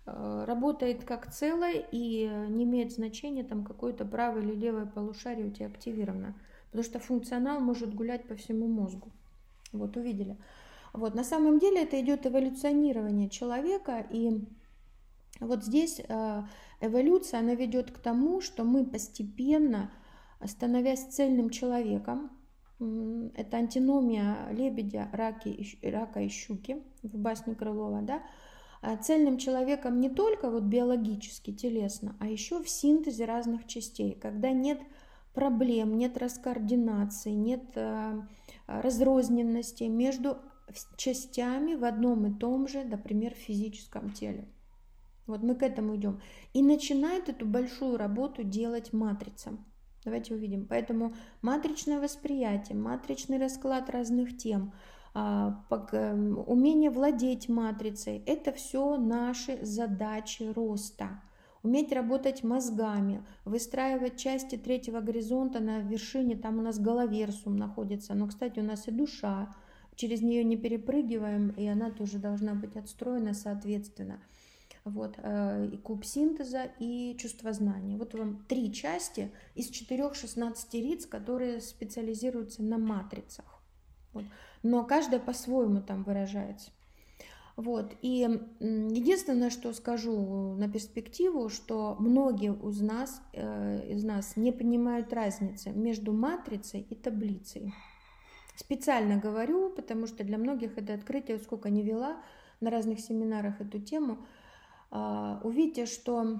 A: работает как целое и не имеет значения, там какое-то правое или левое полушарие у тебя активировано. Потому что функционал может гулять по всему мозгу. Вот, увидели. Вот, на самом деле это идет эволюционирование человека, и вот здесь эволюция, она ведет к тому, что мы постепенно, становясь цельным человеком, это антиномия лебедя, рака и щуки в басне Крылова, да, цельным человеком не только вот биологически, телесно, а еще в синтезе разных частей, когда нет проблем, нет раскоординации, нет разрозненности между частями в одном и том же, например, физическом теле. Вот мы к этому идем. И начинает эту большую работу делать матрица. Давайте увидим. Поэтому матричное восприятие, матричный расклад разных тем, умение владеть матрицей – это все наши задачи роста. Уметь работать мозгами, выстраивать части третьего горизонта на вершине, там у нас головерсум находится, но, кстати, у нас и душа, через нее не перепрыгиваем, и она тоже должна быть отстроена соответственно. Вот, и куб синтеза, и чувствознание. Вот вам 3 части из 4-16 риц, которые специализируются на матрицах. Вот. Но каждая по-своему там выражается. Вот. И единственное, что скажу на перспективу, что многие из нас не понимают разницы между матрицей и таблицей. Специально говорю, потому что для многих это открытие, сколько не вела на разных семинарах эту тему, увидите, что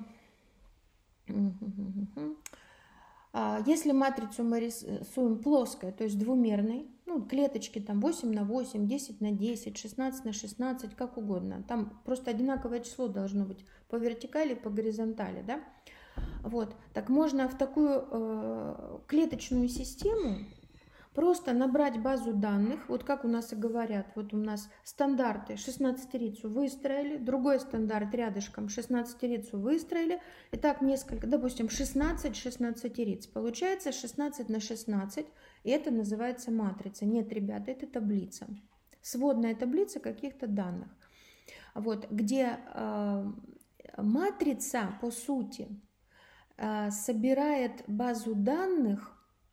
A: если матрицу мы рисуем плоской, то есть двумерной, ну, клеточки там 8 на 8, 10 на 10, 16 на 16, как угодно. Там просто одинаковое число должно быть по вертикали, по горизонтали, да? Вот, так можно в такую клеточную систему просто набрать базу данных, вот как у нас и говорят, вот у нас стандарты 16-рицу выстроили, другой стандарт рядышком 16-рицу выстроили, и так несколько, допустим, 16 16-риц, получается 16 на 16, и это называется матрица. Нет, ребята, это таблица, сводная таблица каких-то данных, вот, где матрица, по сути, собирает базу данных,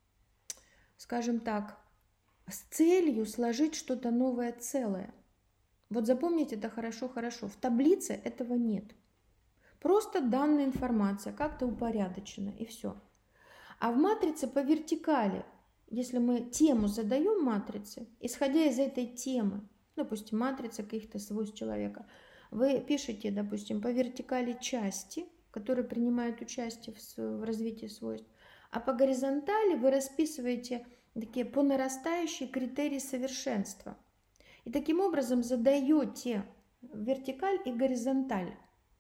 A: скажем так, с целью сложить что-то новое целое. Вот запомните это хорошо-хорошо. В таблице этого нет. Просто данная информация как-то упорядочена, и все. А в матрице по вертикали, если мы тему задаем матрице, исходя из этой темы, допустим, матрица каких-то свойств человека, вы пишете, допустим, по вертикали части, которые принимают участие в развитии свойств, а по горизонтали вы расписываете такие по нарастающие критерии совершенства. И таким образом задаете вертикаль и горизонталь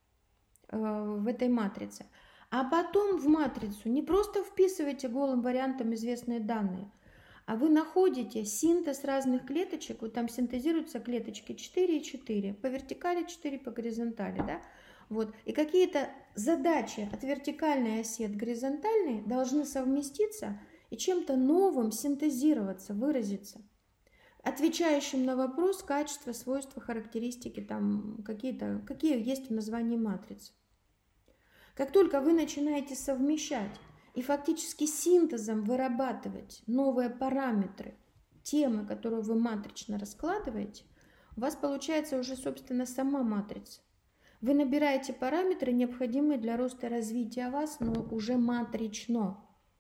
A: в этой матрице. А потом в матрицу не просто вписываете голым вариантом известные данные, а вы находите синтез разных клеточек, вот там синтезируются клеточки 4 и 4, по вертикали 4, по горизонтали, да? Вот. И какие-то задачи от вертикальной оси, от горизонтальной должны совместиться и чем-то новым синтезироваться, выразиться, отвечающим на вопрос качества, свойства, характеристики, там какие есть в названии матриц. Как только вы начинаете совмещать и фактически синтезом вырабатывать новые параметры темы, которую вы матрично раскладываете, у вас получается уже, собственно, сама матрица. Вы набираете параметры, необходимые для роста и развития вас, но уже матрично.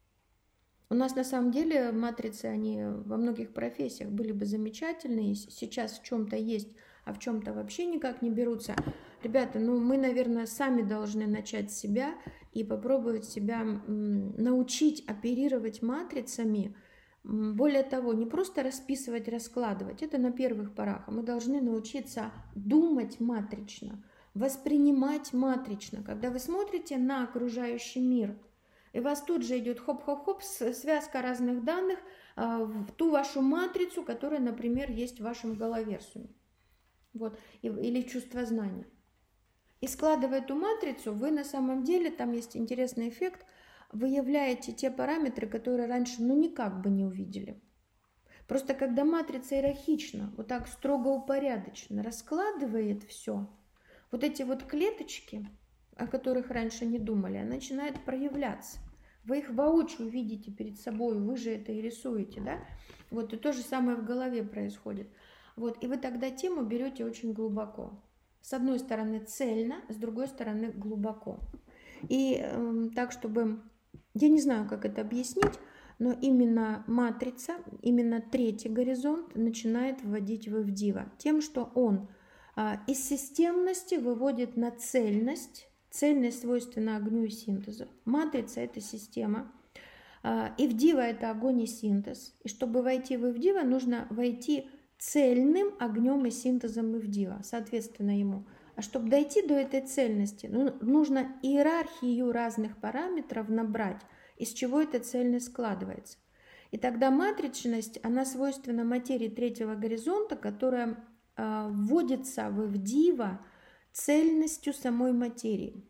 A: У нас на самом деле матрицы, они во многих профессиях были бы замечательные, сейчас в чем-то есть, а в чем-то вообще никак не берутся. Ребята, мы, наверное, сами должны начать с себя и попробовать себя научить оперировать матрицами. Более того, не просто расписывать, раскладывать, это на первых порах, а мы должны научиться думать матрично, воспринимать матрично. Когда вы смотрите на окружающий мир, и у вас тут же идет хоп-хоп-хоп, связка разных данных в ту вашу матрицу, которая, например, есть в вашем головерсуме. Вот, или чувствознание. И складывая эту матрицу, вы на самом деле, там есть интересный эффект, выявляете те параметры, которые раньше никак бы не увидели. Просто когда матрица иерархично, вот так строго упорядоченно раскладывает все, вот эти вот клеточки, о которых раньше не думали, начинают проявляться. Вы их воочию видите перед собой, вы же это и рисуете, да? Вот и то же самое в голове происходит. Вот, и вы тогда тему берете очень глубоко. С одной стороны цельно, с другой стороны глубоко. И так, чтобы... Я не знаю, как это объяснить, но именно матрица, именно третий горизонт начинает вводить вы в дива. Тем, что он из системности выводит на цельность. Цельность свойственна огню и синтезу. Матрица – это система. И в дива – это огонь и синтез. И чтобы войти в дива, нужно войти цельным огнем и синтезом и в дива, соответственно ему. А чтобы дойти до этой цельности, нужно иерархию разных параметров набрать, из чего эта цельность складывается. И тогда матричность, она свойственна материи третьего горизонта, которая вводится в дива цельностью самой материи.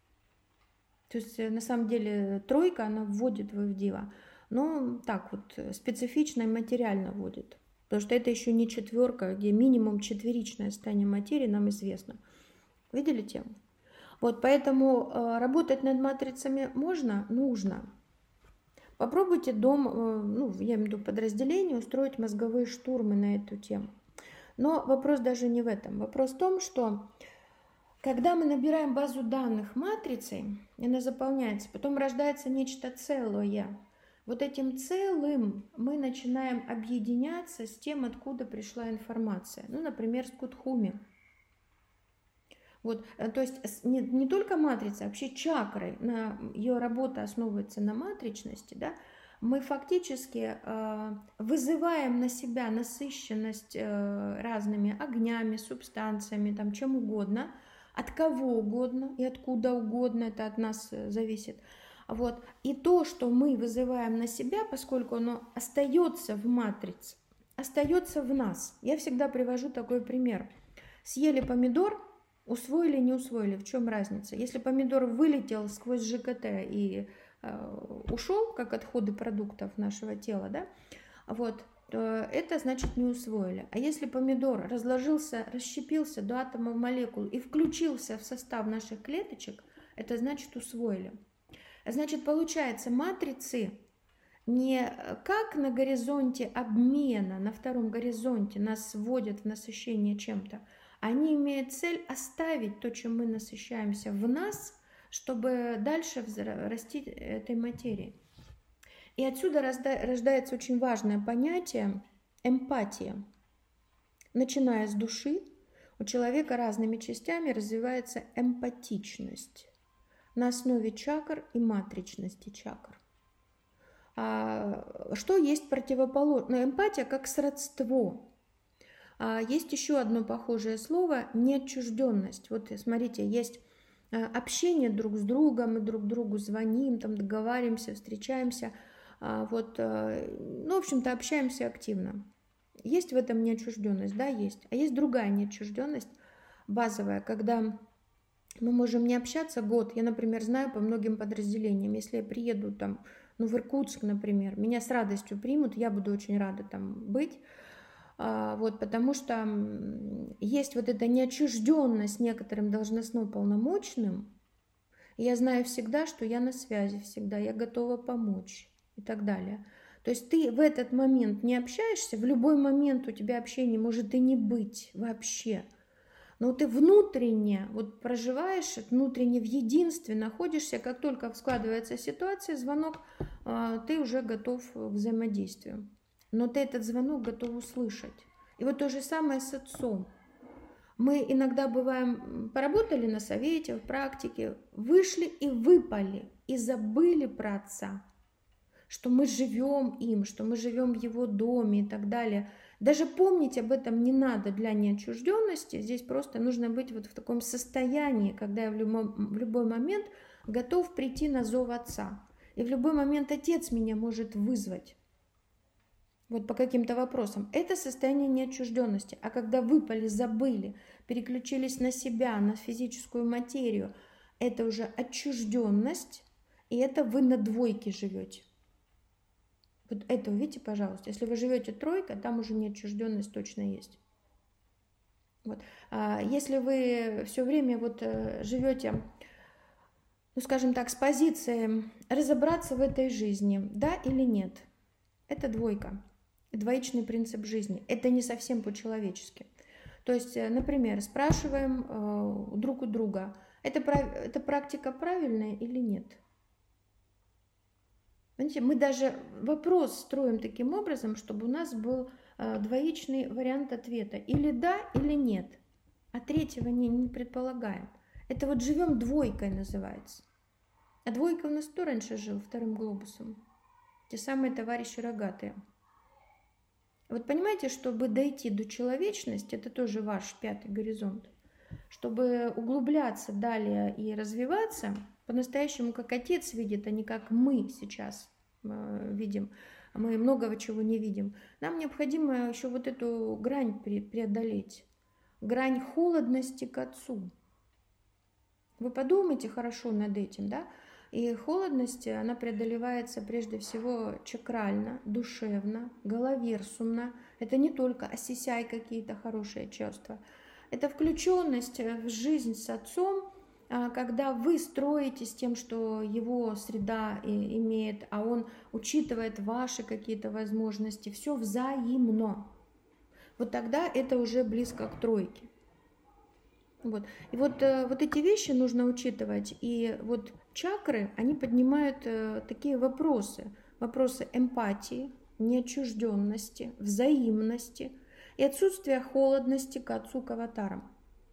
A: То есть на самом деле тройка, она вводит в дива, но так вот специфично и материально вводит. Потому что это еще не четверка, где минимум четверичное состояние материи нам известно. Видели тему? Вот поэтому работать над матрицами можно, нужно. Попробуйте я имею в виду подразделение, устроить мозговые штурмы на эту тему. Но вопрос даже не в этом. Вопрос в том, что когда мы набираем базу данных матрицей, она заполняется, потом рождается нечто целое. Вот этим целым мы начинаем объединяться с тем, откуда пришла информация. Например, с Кутхуми. Вот, то есть не только матрица, а вообще чакрой, ее работа основывается на матричности, да, мы фактически вызываем на себя насыщенность разными огнями, субстанциями, там, чем угодно, от кого угодно и откуда угодно, это от нас зависит. Вот. И то, что мы вызываем на себя, поскольку оно остается в матрице, остается в нас. Я всегда привожу такой пример. Съели помидор, усвоили, не усвоили, в чем разница? Если помидор вылетел сквозь ЖКТ и ушел, как отходы продуктов нашего тела, да, вот, то это значит не усвоили. А если помидор разложился, расщепился до атомов молекул и включился в состав наших клеточек, это значит усвоили. Значит, получается, матрицы не как на горизонте обмена, на втором горизонте нас вводят в насыщение чем-то, они имеют цель оставить то, чем мы насыщаемся в нас, чтобы дальше расти этой материи. И отсюда рождается очень важное понятие эмпатия. Начиная с души, у человека разными частями развивается эмпатичность на основе чакр и матричности чакр. Что есть противоположное? Эмпатия как сродство. Есть еще одно похожее слово – неотчужденность. Вот смотрите, есть общение друг с другом, мы друг другу звоним, там договариваемся, встречаемся. Вот, в общем-то, общаемся активно. Есть в этом неотчужденность? Да, есть. А есть другая неотчужденность, базовая, когда мы можем не общаться год. Я, например, знаю по многим подразделениям, если я приеду там, в Иркутск, например, меня с радостью примут, я буду очень рада там быть. Вот, потому что есть вот эта неотчужденность некоторым должностно-полномочным. Я знаю всегда, что я на связи всегда, я готова помочь и так далее. То есть ты в этот момент не общаешься, в любой момент у тебя общение может и не быть вообще. Но ты внутренне вот проживаешь, внутренне в единстве находишься, как только складывается ситуация, звонок, ты уже готов к взаимодействию. Но ты этот звонок готов услышать. И вот то же самое с отцом. Мы иногда бываем, поработали на совете, в практике, вышли и выпали, и забыли про отца, что мы живем им, что мы живем в его доме и так далее. Даже помнить об этом не надо для неотчужденности. Здесь просто нужно быть вот в таком состоянии, когда я в любой момент готов прийти на зов отца. И в любой момент отец меня может вызвать. Вот по каким-то вопросам. Это состояние неотчужденности. А когда выпали, забыли, переключились на себя, на физическую материю, это уже отчужденность, и это вы на двойке живете. Вот это увидите, пожалуйста. Если вы живете тройка, там уже неотчужденность точно есть. Вот. Если вы все время вот живете, ну скажем так, с позиции разобраться в этой жизни, да или нет, это двойка, двоичный принцип жизни. Это не совсем по-человечески. То есть, например, спрашиваем друг у друга, эта практика правильная или нет? Понимаете, мы даже вопрос строим таким образом, чтобы у нас был двоичный вариант ответа. Или да, или нет. А третьего не предполагаем. Это вот живем двойкой называется. А двойка у нас кто раньше жил вторым глобусом? Те самые товарищи рогатые. Вот понимаете, чтобы дойти до человечности, это тоже ваш пятый горизонт. Чтобы углубляться далее и развиваться, по-настоящему как Отец видит, а не как мы сейчас видим. Мы многого чего не видим. Нам необходимо еще вот эту грань преодолеть. Грань холодности к Отцу. Вы подумайте хорошо над этим, да? И холодность, она преодолевается прежде всего чакрально, душевно, головерсумно. Это не только осисяй какие-то хорошие чувства. Это включенность в жизнь с Отцом, когда вы строитесь тем, что его среда имеет, а он учитывает ваши какие-то возможности. Все взаимно. Вот тогда это уже близко к тройке. Вот. И вот эти вещи нужно учитывать. И вот чакры, они поднимают такие вопросы. Вопросы эмпатии, неотчужденности, взаимности и отсутствия холодности к Отцу, к аватарам.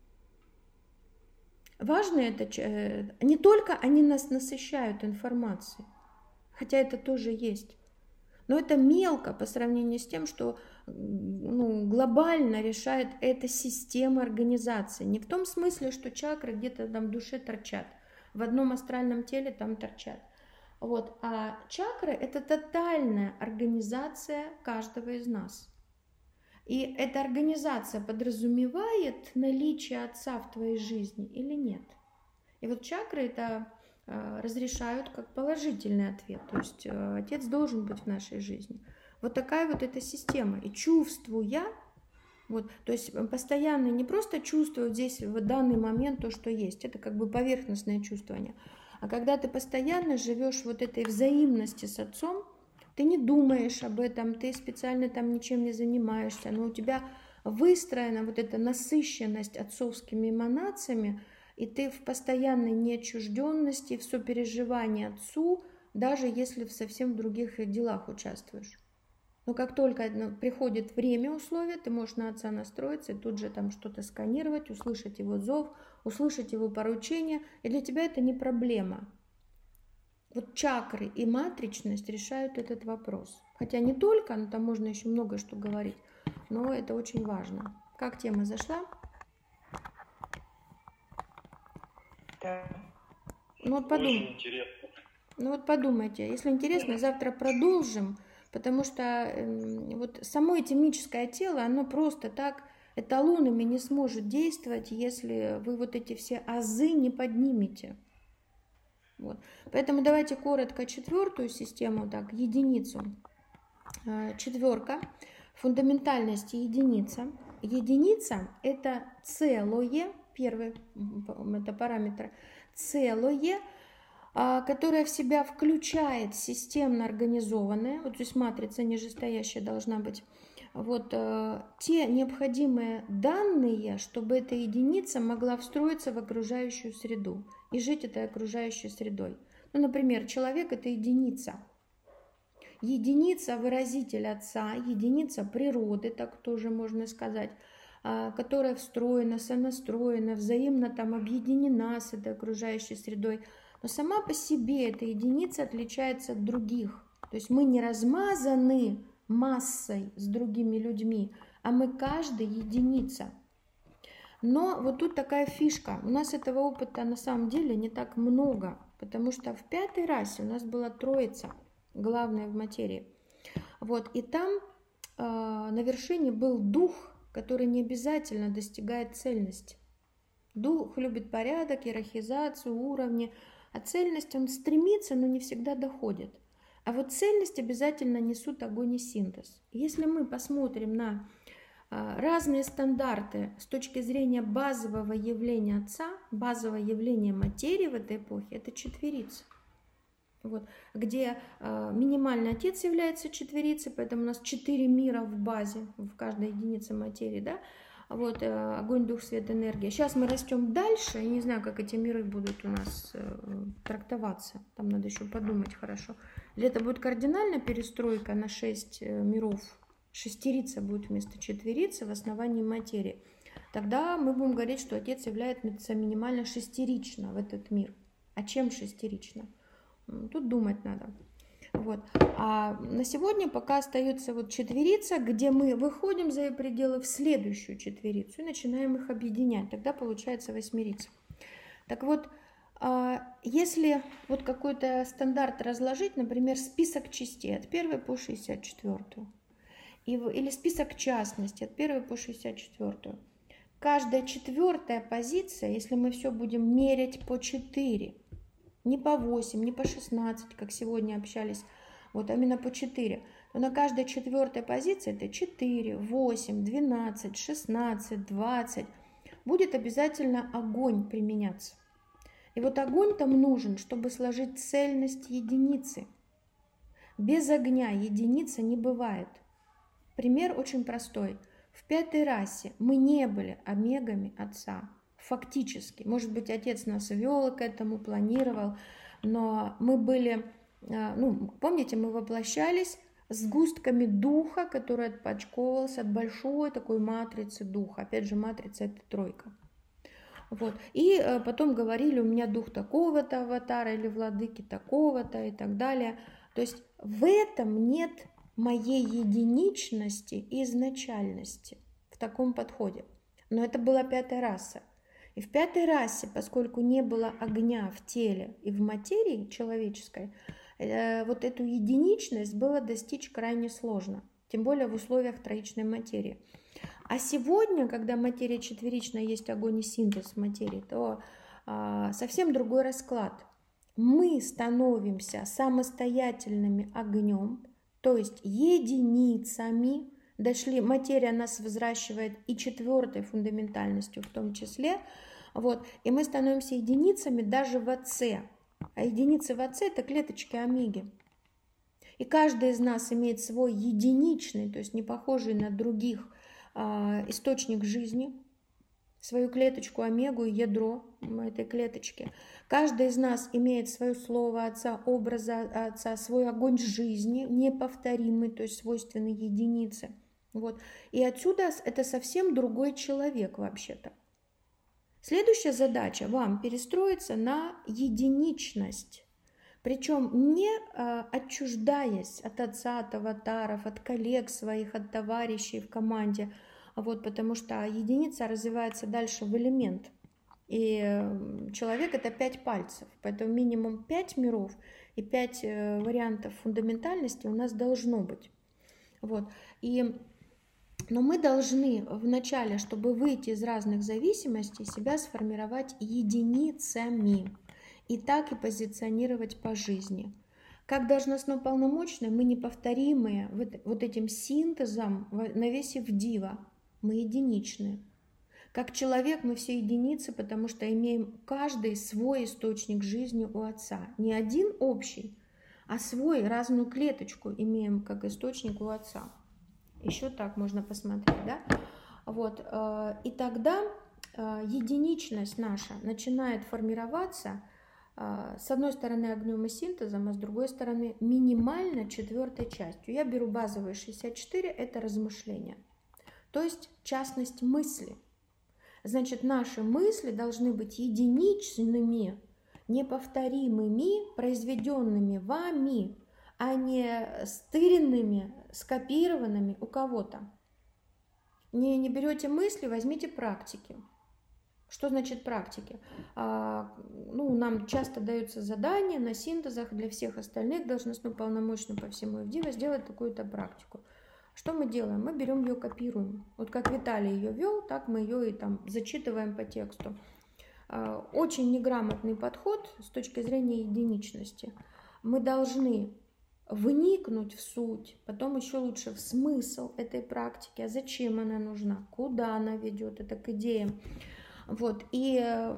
A: Важно это, не только они нас насыщают информацией, хотя это тоже есть, но это мелко по сравнению с тем, что глобально решает эта система организации. Не в том смысле, что чакры где-то там в душе торчат, в одном астральном теле там торчат. Вот. А чакры – это тотальная организация каждого из нас. И эта организация подразумевает наличие Отца в твоей жизни или нет? И вот чакры это разрешают как положительный ответ. То есть Отец должен быть в нашей жизни. Вот такая вот эта система. И чувствуя, вот, то есть постоянно не просто чувствую здесь в данный момент то, что есть. Это как бы поверхностное чувствование. А когда ты постоянно живешь вот этой взаимности с Отцом, ты не думаешь об этом, ты специально там ничем не занимаешься, но у тебя выстроена вот эта насыщенность отцовскими эманациями, и ты в постоянной неотчужденности, в сопереживании Отцу, даже если в совсем других делах участвуешь. Но как только приходит время, условия, ты можешь на Отца настроиться и тут же там что-то сканировать, услышать его зов, услышать его поручение, и для тебя это не проблема. Вот чакры и матричность решают этот вопрос. Хотя не только, но там можно еще много что говорить, но это очень важно. Как тема зашла?
C: Да.
B: Очень интересно.
A: Ну вот подумайте, если интересно, завтра продолжим, потому что вот само этимическое тело, оно просто так эталонами не сможет действовать, если вы вот эти все азы не поднимете. Вот. Поэтому давайте коротко четвертую систему, так, единицу. Четверка, фундаментальность единица. Единица – это целое, первый это параметр, целое, которое в себя включает системно организованное, вот здесь матрица нижестоящая должна быть, вот те необходимые данные, чтобы эта единица могла встроиться в окружающую среду и жить этой окружающей средой. Ну, например, человек – это единица. Единица – выразитель Отца, единица природы, так тоже можно сказать, которая встроена, сонастроена, взаимно там объединена с этой окружающей средой. Но сама по себе эта единица отличается от других. То есть мы не размазаны массой с другими людьми, а мы каждый единица. Но вот тут такая фишка. У нас этого опыта на самом деле не так много, потому что в пятой расе у нас была троица, главная в материи. Вот, и там на вершине был дух, который не обязательно достигает цельности. Дух любит порядок, иерархизацию, уровни, а цельность он стремится, но не всегда доходит. А вот цельность обязательно несут огонь и синтез. Если мы посмотрим на разные стандарты с точки зрения базового явления Отца, базового явления материи в этой эпохе, это четверица. Вот, где минимальный Отец является четверицей, поэтому у нас 4 мира в базе, в каждой единице материи, да? Вот, огонь, дух, свет, энергия. Сейчас мы растем дальше, я не знаю, как эти миры будут у нас трактоваться, там надо еще подумать хорошо. Или это будет кардинальная перестройка на 6 миров, шестерица будет вместо четверицы в основании материи. Тогда мы будем говорить, что Отец является минимально шестерично в этот мир. А чем шестерично? Тут думать надо. Вот. А на сегодня пока остается вот четверица, где мы выходим за пределы в следующую четверицу и начинаем их объединять. Тогда получается восьмерица. Так вот, если вот какой-то стандарт разложить, например, список частей от 1 по 64, или список частностей от 1 по 64, каждая четвертая позиция, если мы все будем мерять по 4, не по 8, не по 16, как сегодня общались, вот именно по 4, то на каждой четвертой позиции, это 4, 8, 12, 16, 20, будет обязательно огонь применяться. И вот огонь там нужен, чтобы сложить цельность единицы. Без огня единица не бывает. Пример очень простой. В 5-й расе мы не были омегами Отца. Фактически. Может быть, Отец нас вел к этому, планировал, но мы были, помните, мы воплощались сгустками духа, который отпочковывался от большой такой матрицы духа. Опять же, матрица — это тройка. Вот. И потом говорили, у меня дух такого-то аватара или владыки такого-то и так далее. То есть в этом нет моей единичности и изначальности в таком подходе. Но это была 5-я раса. И в 5-й расе, поскольку не было огня в теле и в материи человеческой, вот эту единичность было достичь крайне сложно, тем более в условиях троичной материи. А сегодня, когда материя четверичная, есть огонь и синтез материи, то совсем другой расклад. Мы становимся самостоятельными огнем, то есть единицами. Дошли, материя нас взращивает и 4-й фундаментальностью в том числе. Вот, и мы становимся единицами даже в Отце. А единицы в Отце — это клеточки омеги. И каждый из нас имеет свой единичный, то есть не похожий на других, источник жизни, свою клеточку омегу и ядро этой клеточки. Каждый из нас имеет свое слово Отца, образ Отца, свой огонь жизни, неповторимый, то есть свойственный единице. Вот. И отсюда это совсем другой человек вообще-то. Следующая задача вам перестроиться на единичность. Причем не отчуждаясь от Отца, от аватаров, от коллег своих, от товарищей в команде. Вот, потому что единица развивается дальше в элемент. И человек — это 5 пальцев. Поэтому минимум 5 миров и 5 вариантов фундаментальности у нас должно быть. Вот. Но мы должны вначале, чтобы выйти из разных зависимостей, себя сформировать единицами. И так и позиционировать по жизни. Как должностно полномочные, мы неповторимые вот этим синтезом навесив дива. Мы единичные. Как человек мы все единицы, потому что имеем каждый свой источник жизни у Отца. Не один общий, а свой, разную клеточку имеем как источник у Отца. Еще так можно посмотреть, да? Вот. И тогда единичность наша начинает формироваться с одной стороны огнем и синтезом, а с другой стороны минимально 4-й частью. Я беру базовые 64, это размышления. То есть частность мысли. Значит, наши мысли должны быть единичными, неповторимыми, произведенными вами, а не стыренными, скопированными у кого-то. Не берете мысли, возьмите практики. Что значит практики? Нам часто даются задания на синтезах для всех остальных должностно полномочным по всему ФДИВа сделать такую-то практику. Что мы делаем? Мы берем ее, копируем. Вот как Виталий ее вел, так мы ее и там зачитываем по тексту. Очень неграмотный подход с точки зрения единичности. Мы должны вникнуть в суть, потом еще лучше в смысл этой практики, а зачем она нужна, куда она ведет, это к идеям. Вот, и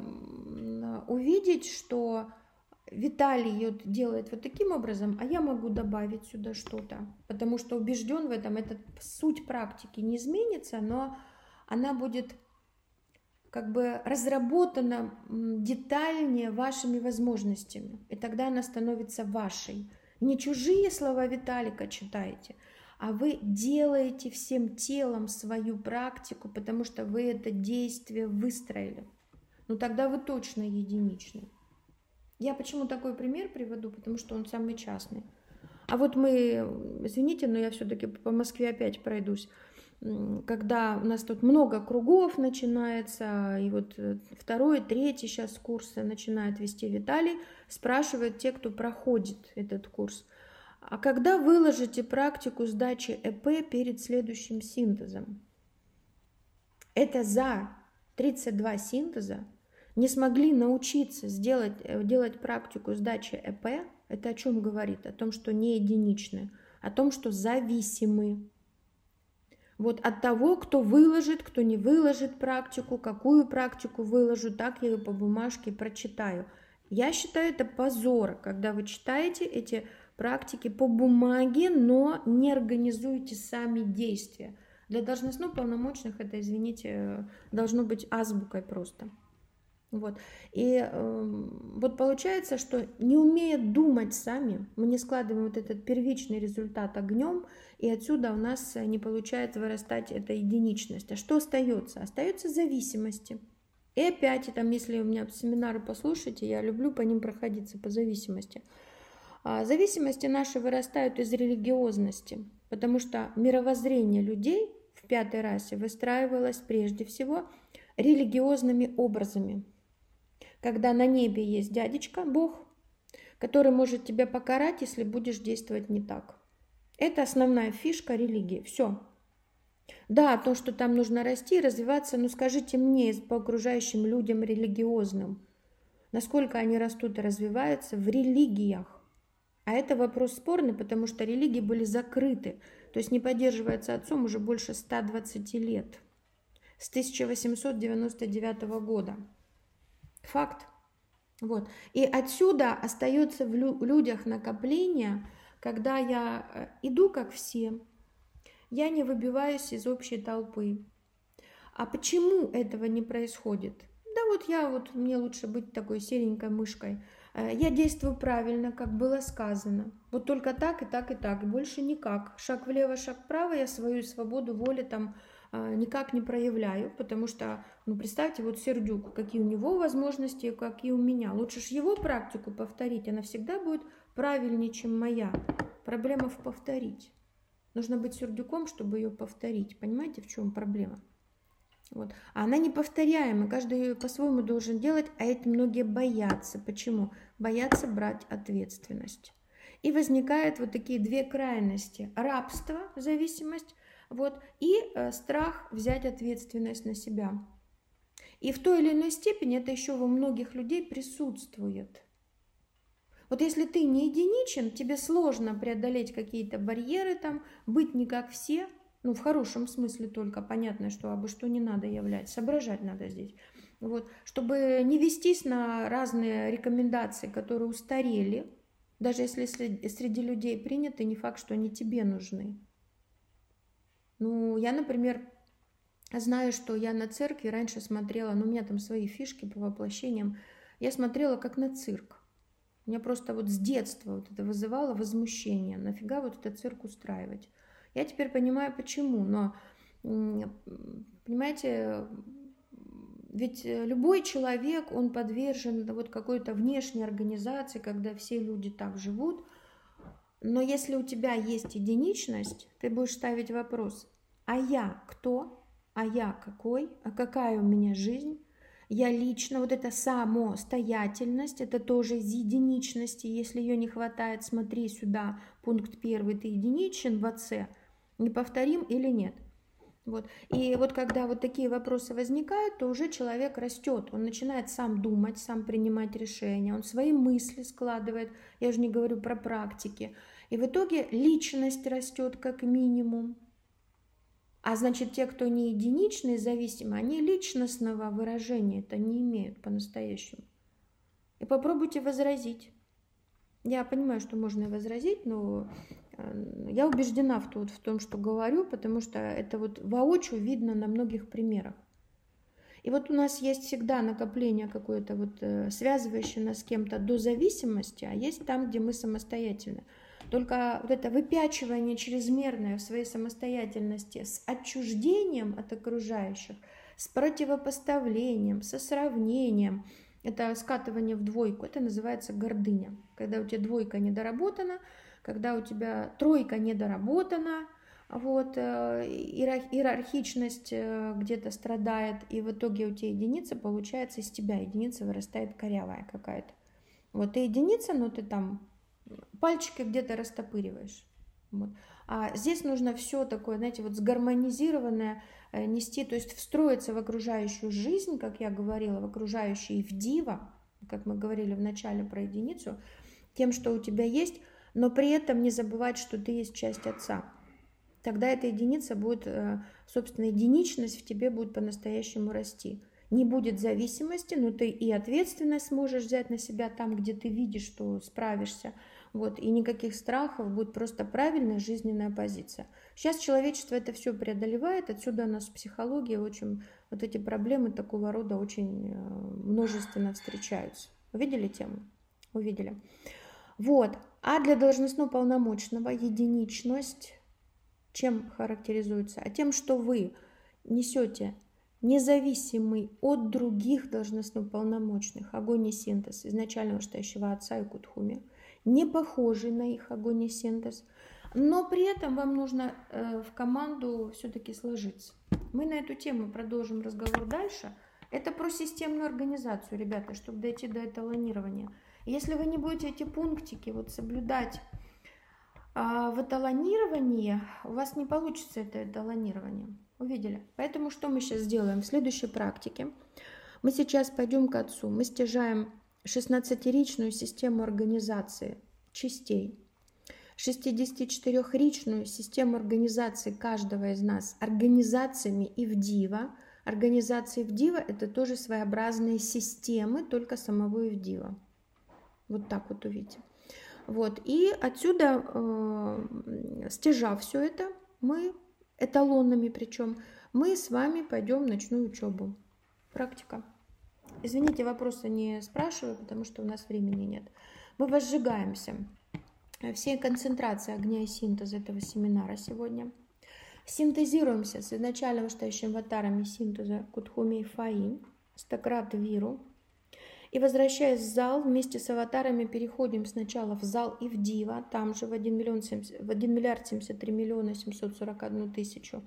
A: увидеть, что Виталий ее делает вот таким образом, а я могу добавить сюда что-то, потому что убежден в этом, эта суть практики не изменится, но она будет как бы разработана детальнее вашими возможностями, и тогда она становится вашей. Не чужие слова Виталика читаете, а вы делаете всем телом свою практику, потому что вы это действие выстроили. Ну тогда вы точно единичны. Я почему такой пример приведу, потому что он самый частный. А вот мы, извините, но я все-таки по Москве опять пройдусь. Когда у нас тут много кругов начинается, и вот второй, третий сейчас курсы начинает вести Виталий, спрашивает те, кто проходит этот курс: а когда выложите практику сдачи ЭП перед следующим синтезом? Это за 32 синтеза не смогли научиться делать практику сдачи ЭП. Это о чем говорит? О том, что не единичны, о том, что зависимы. Вот от того, кто выложит, кто не выложит практику, какую практику выложу, так я ее по бумажке прочитаю. Я считаю это позор, когда вы читаете эти практики по бумаге, но не организуете сами действия. Для должностных полномочных это, извините, должно быть азбукой просто. Вот. И вот получается, что не умея думать сами, мы не складываем вот этот первичный результат огнем, и отсюда у нас не получается вырастать эта единичность. А что остается? Остаются зависимости. И опять, там, если у меня семинары послушайте, я люблю по ним проходиться, по зависимости. Зависимости наши вырастают из религиозности, потому что мировоззрение людей в пятой расе выстраивалось прежде всего религиозными образами. Когда на небе есть дядечка, Бог, который может тебя покарать, если будешь действовать не так. Это основная фишка религии. Все. Да, то, что там нужно расти, развиваться, но скажите мне, по окружающим людям религиозным, насколько они растут и развиваются в религиях. А это вопрос спорный, потому что религии были закрыты. То есть не поддерживается отцом уже больше 120 лет. С 1899 года. Факт. Вот. И отсюда остается в людях накопление, когда я иду как все, я не выбиваюсь из общей толпы. А почему этого не происходит? Да мне лучше быть такой серенькой мышкой. Я действую правильно, как было сказано. Вот только так и так и так, и больше никак. Шаг влево, шаг вправо, я свою свободу воли там никак не проявляю, потому что, представьте, вот Сердюк, какие у него возможности, какие у меня. Лучше ж его практику повторить, она всегда будет правильнее, чем моя. Проблема в повторить. Нужно быть Сердюком, чтобы ее повторить. Понимаете, в чем проблема? Вот. А она неповторяема, каждый ее по-своему должен делать, а это многие боятся. Почему? Боятся брать ответственность. И возникают вот такие две крайности. Рабство, зависимость, и страх взять ответственность на себя. И в той или иной степени это еще во многих людей присутствует. Вот если ты не единичен, тебе сложно преодолеть какие-то барьеры, быть не как все, в хорошем смысле только, понятно, что абы что не надо являть, соображать надо здесь. Чтобы не вестись на разные рекомендации, которые устарели, даже если среди людей приняты, не факт, что они тебе нужны. Я, например, знаю, что я на церкви раньше смотрела, у меня там свои фишки по воплощениям, я смотрела как на цирк. Меня просто с детства это вызывало возмущение. Нафига этот цирк устраивать? Я теперь понимаю, почему. Но, понимаете, ведь любой человек, он подвержен какой-то внешней организации, когда все люди так живут. Но если у тебя есть единичность, ты будешь ставить вопрос: а я кто? А я какой? А какая у меня жизнь? Я лично, эта самостоятельность, это тоже из единичности. Если ее не хватает, смотри сюда, пункт 1, ты единичен в отце, неповторим или нет. Вот. И вот когда вот такие вопросы возникают, то уже человек растет, он начинает сам думать, сам принимать решения, он свои мысли складывает, я же не говорю про практики. И в итоге личность растет как минимум. А значит, те, кто не единичные, зависимые, они личностного выражения это не имеют по-настоящему. И попробуйте возразить. Я понимаю, что можно и возразить, но я убеждена в том, что говорю, потому что это вот воочию видно на многих примерах. И вот у нас есть всегда накопление какое-то вот связывающее нас с кем-то до зависимости, а есть там, где мы самостоятельны. Только вот это выпячивание чрезмерное в своей самостоятельности с отчуждением от окружающих, с противопоставлением, со сравнением, это скатывание в двойку, это называется гордыня. Когда у тебя двойка недоработана, когда у тебя тройка недоработана, вот, иерархичность где-то страдает, и в итоге у тебя единица, получается, из тебя единица вырастает корявая какая-то. Вот ты единица, но ты там пальчики где-то растопыриваешь. Вот. А здесь нужно все такое, знаете, вот сгармонизированное нести, то есть встроиться в окружающую жизнь, как я говорила, в окружающий в дива, как мы говорили в начале про единицу, тем, что у тебя есть, но при этом не забывать, что ты есть часть Отца. Тогда эта единица будет, собственно, единичность в тебе будет по-настоящему расти. Не будет зависимости, но ты и ответственность сможешь взять на себя там, где ты видишь, что справишься. Вот, и никаких страхов, будет просто правильная жизненная позиция. Сейчас человечество это все преодолевает, отсюда у нас в психологии очень вот эти проблемы такого рода очень множественно встречаются. Увидели тему? Увидели. Вот. А для должностно-полномочного единичность чем характеризуется? А тем, что вы несете независимый от других должностно-полномочных огонь и синтез изначально вышестоящего Отца и Кутхуми, не похожий на их огонь и синтез, но при этом вам нужно в команду все-таки сложиться. Мы на эту тему продолжим разговор дальше. Это про системную организацию, ребята, чтобы дойти до эталонирования. Если вы не будете эти пунктики вот соблюдать в эталонировании, у вас не получится это эталонирование. Увидели? Поэтому что мы сейчас сделаем? В следующей практике мы сейчас пойдем к Отцу. Мы стяжаем 16-ричную систему организации частей, 64-ричную систему организации каждого из нас организациями Ивдива. Организации Ивдива – это тоже своеобразные системы, только самого Ивдива. Вот так вот увидите. Вот. И отсюда, стяжав все это, мы эталонами причем, мы с вами пойдем в ночную учебу. Практика. Извините, вопросы не спрашиваю, потому что у нас времени нет. Мы возжигаемся. Все концентрации огня и синтеза этого семинара сегодня. Синтезируемся с изначально вышестоящими аватарами синтеза Кутхуми и Фаи, Стократ Виру. И возвращаясь в зал, вместе с аватарами переходим сначала в зал Ивдива, там же в 1 миллиард 73 миллиона 741 тысячу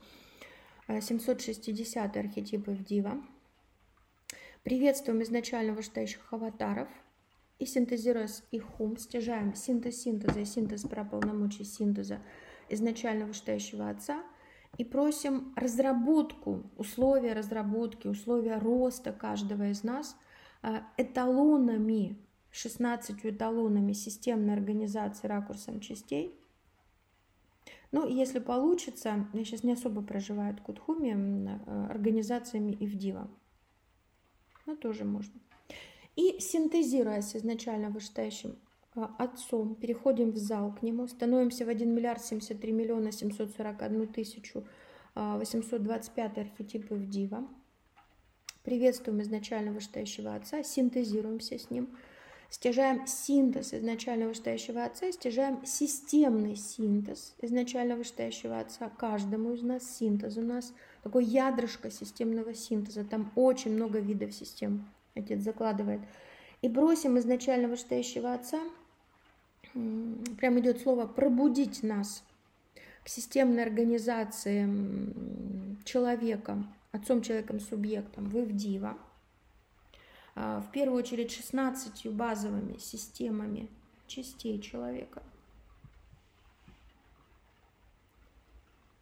A: 760 архетипы Ивдива. Приветствуем изначально вышестоящих аватаров и, синтезируя их хум, стяжаем синтез синтеза и синтез праполномочий синтеза изначально вышестоящего Отца и просим разработку, условия разработки, условия роста каждого из нас эталонами, 16 эталонами системной организации ракурсом частей. Ну, если получится, я сейчас не особо проживаю в Кутхуме, организациями Ивдива. Ну, тоже можно. И синтезируя с изначально вышестоящим Отцом, переходим в зал к нему, становимся в 1 миллиард 73 миллиона 741 тысячу 825 архетипы Ивдива. Приветствуем изначально вышестоящего Отца, синтезируемся с ним, стяжаем синтез изначально вышестоящего Отца и стяжаем системный синтез изначально вышестоящего Отца. Каждому из нас синтез у нас такое ядрышко системного синтеза, там очень много видов систем Отец закладывает. И бросим изначально вышестоящего Отца, прям идет слово «пробудить нас» к системной организации человека, Отцом, человеком, субъектом, в Ивдива. В первую очередь 16 базовыми системами частей человека.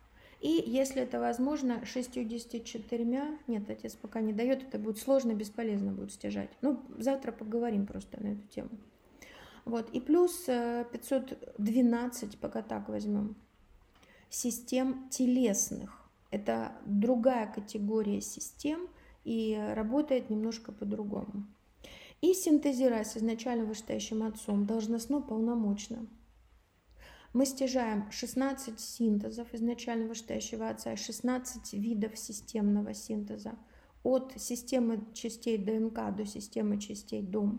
A: И если это возможно, 64, нет, отец пока не дает, это будет сложно, бесполезно будет стяжать. Ну, завтра поговорим просто на эту тему. Вот, и плюс 512, пока так возьмем, систем телесных. Это другая категория систем и работает немножко по-другому. И синтезируя с изначально вышестоящим отцом должностно-полномочно, мы стяжаем 16 синтезов изначально вышестоящего отца и 16 видов системного синтеза от системы частей ДНК до системы частей ДОМ.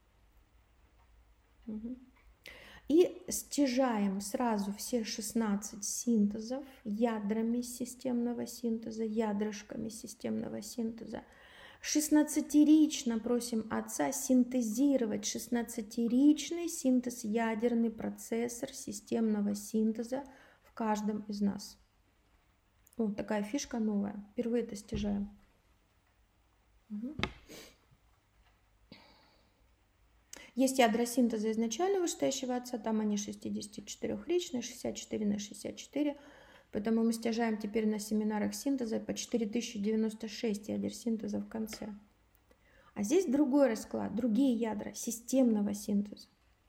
A: И стяжаем сразу все 16 синтезов ядрами системного синтеза, ядрышками системного синтеза. 16-рично просим отца синтезировать 16-ричный синтез, ядерный процессор системного синтеза в каждом из нас. Вот такая фишка новая. Впервые это стяжаем. Есть ядра синтеза изначально вышестоящего отца, там они 64-ричные, 64 на 64. Поэтому мы стяжаем теперь на семинарах синтеза по 4096 ядер синтеза в конце. А здесь другой расклад, другие ядра системного синтеза.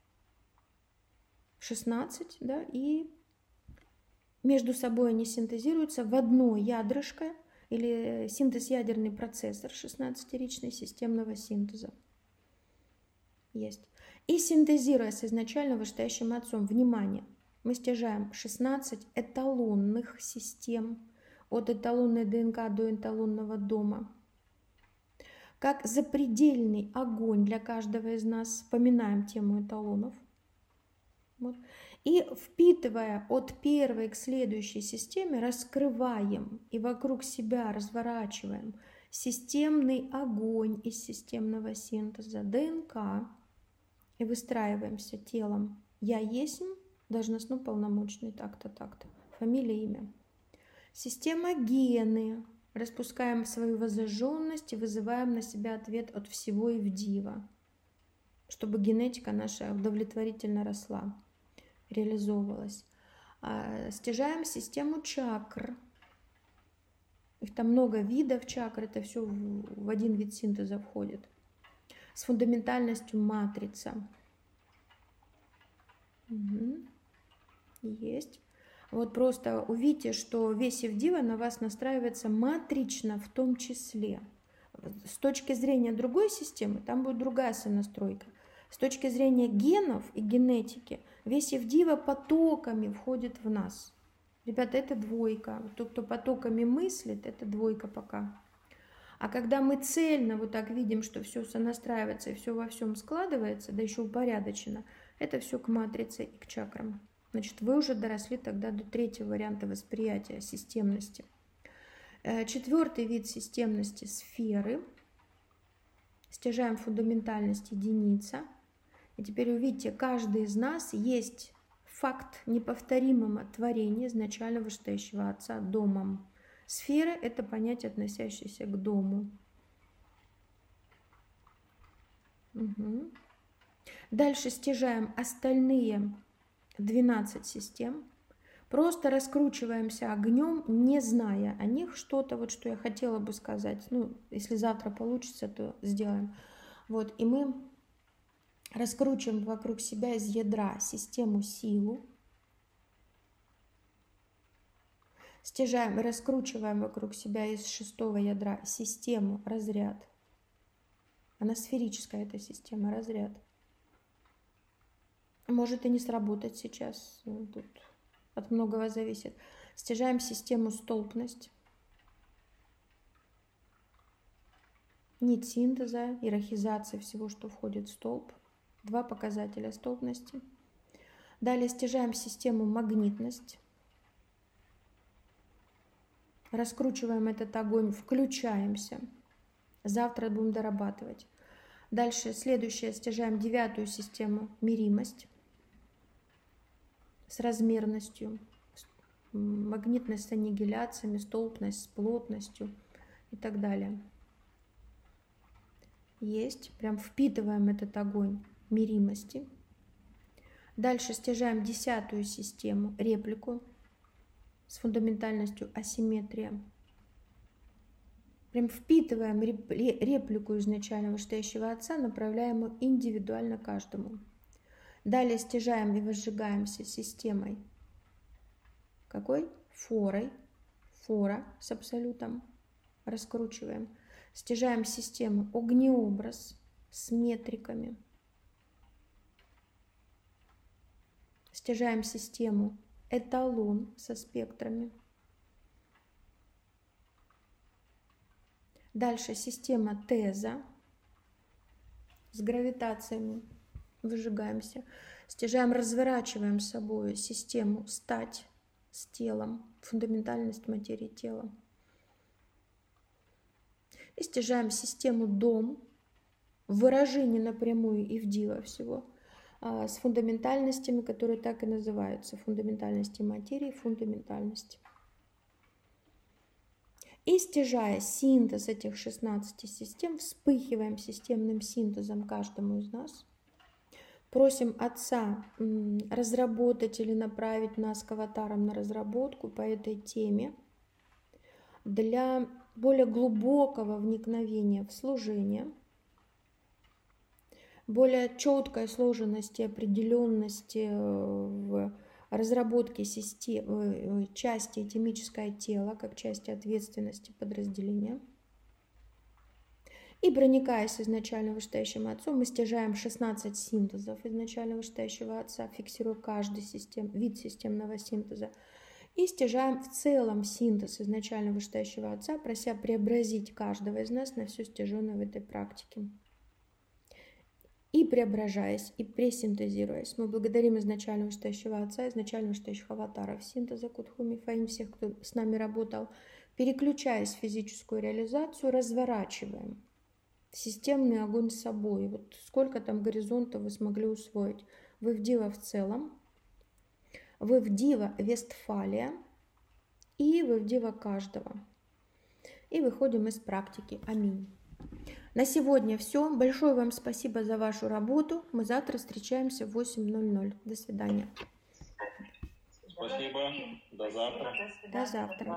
A: 16, да, и между собой они синтезируются в одно ядрышко или синтез ядерный процессор 16-ричный системного синтеза. Есть. И синтезируя с изначально вышестоящим отцом, внимание, мы стяжаем 16 эталонных систем от эталонной ДНК до эталонного дома. Как запредельный огонь для каждого из нас, вспоминаем тему эталонов. Вот. И впитывая от первой к следующей системе, раскрываем и вокруг себя разворачиваем системный огонь из системного синтеза ДНК и выстраиваемся телом. Я есть должностно-полномочный, так-то, так-то. Фамилия, имя. Система гены. Распускаем свою воззаженность и вызываем на себя ответ от всего и в диво, чтобы генетика наша удовлетворительно росла, реализовывалась. Стяжаем систему чакр. Их там много видов чакр, это все в один вид синтеза входит. С фундаментальностью матрица. Есть. Вот просто увидите, что весь Евдива на вас настраивается матрично в том числе. С точки зрения другой системы, там будет другая сонастройка. С точки зрения генов и генетики, весь Евдива потоками входит в нас. Ребята, это двойка. Тот, кто потоками мыслит, это двойка пока. А когда мы цельно вот так видим, что все сонастраивается и все во всем складывается, да еще упорядочено, это все к матрице и к чакрам. Значит, вы уже доросли тогда до третьего варианта восприятия системности. Четвертый вид системности – сферы. Стяжаем фундаментальность единица. И теперь увидите, каждый из нас есть факт неповторимого творения изначально вышестоящего отца домом. Сфера – это понятие, относящееся к дому. Дальше стяжаем остальные 12 систем. Просто раскручиваемся огнем, не зная о них что-то, вот что я хотела бы сказать. Ну, если завтра получится, то сделаем. Вот, и мы раскручиваем вокруг себя из ядра систему силу. Стяжаем и раскручиваем вокруг себя из шестого ядра систему разряд. Она сферическая, эта система разряд. Может и не сработать сейчас. Тут от многого зависит. Стяжаем систему столпность. Нить синтеза, иерархизация всего, что входит в столб. Два показателя столпности. Далее стяжаем систему магнитность. Раскручиваем этот огонь, включаемся. Завтра будем дорабатывать. Дальше следующее, стяжаем 9-ю систему миримость с размерностью, магнитность с аннигиляциями, столпность с плотностью и так далее. Есть, прям впитываем этот огонь миримости. Дальше стяжаем 10-ю систему реплику с фундаментальностью асимметрия. Прям впитываем реплику изначально вышестоящего Отца, направляем его индивидуально каждому. Далее стяжаем и возжигаемся системой. Какой? Форой. Фора с абсолютом. Раскручиваем. Стяжаем систему огнеобраз с метриками. Стяжаем систему эталон со спектрами. Дальше система теза с гравитациями. Выжигаемся. Стяжаем, разворачиваем с собой систему стать с телом, фундаментальность материи тела. И стяжаем систему дом, выражение напрямую и в диво всего, с фундаментальностями, которые так и называются, фундаментальности материи, фундаментальности. И стяжая синтез этих 16 систем, вспыхиваем системным синтезом каждому из нас. Просим Отца разработать или направить нас к аватарам на разработку по этой теме для более глубокого вникновения в служение, более четкой сложенности, определенности в разработке части этимическое тело, как части ответственности подразделения. И проникаясь изначально вышестоящим Отцом, мы стяжаем 16 синтезов изначально вышестоящего Отца, фиксируя каждый вид системного синтеза. И стяжаем в целом синтез изначально вышестоящего Отца, прося преобразить каждого из нас на все стяженное в этой практике. И преображаясь, и пресинтезируясь, мы благодарим изначально вышестоящего Отца, изначально вышестоящих аватаров синтеза Кутхуми Фаин, всех, кто с нами работал, переключаясь в физическую реализацию, разворачиваем системный огонь с собой. Вот сколько там горизонтов вы смогли усвоить. Вы в Дива в целом, вы в Дива Вестфалия и вы в Дива каждого. И выходим из практики. Аминь. На сегодня все. Большое вам спасибо за вашу работу. Мы завтра встречаемся в 8:00. До свидания.
B: Спасибо. До завтра.
A: До завтра.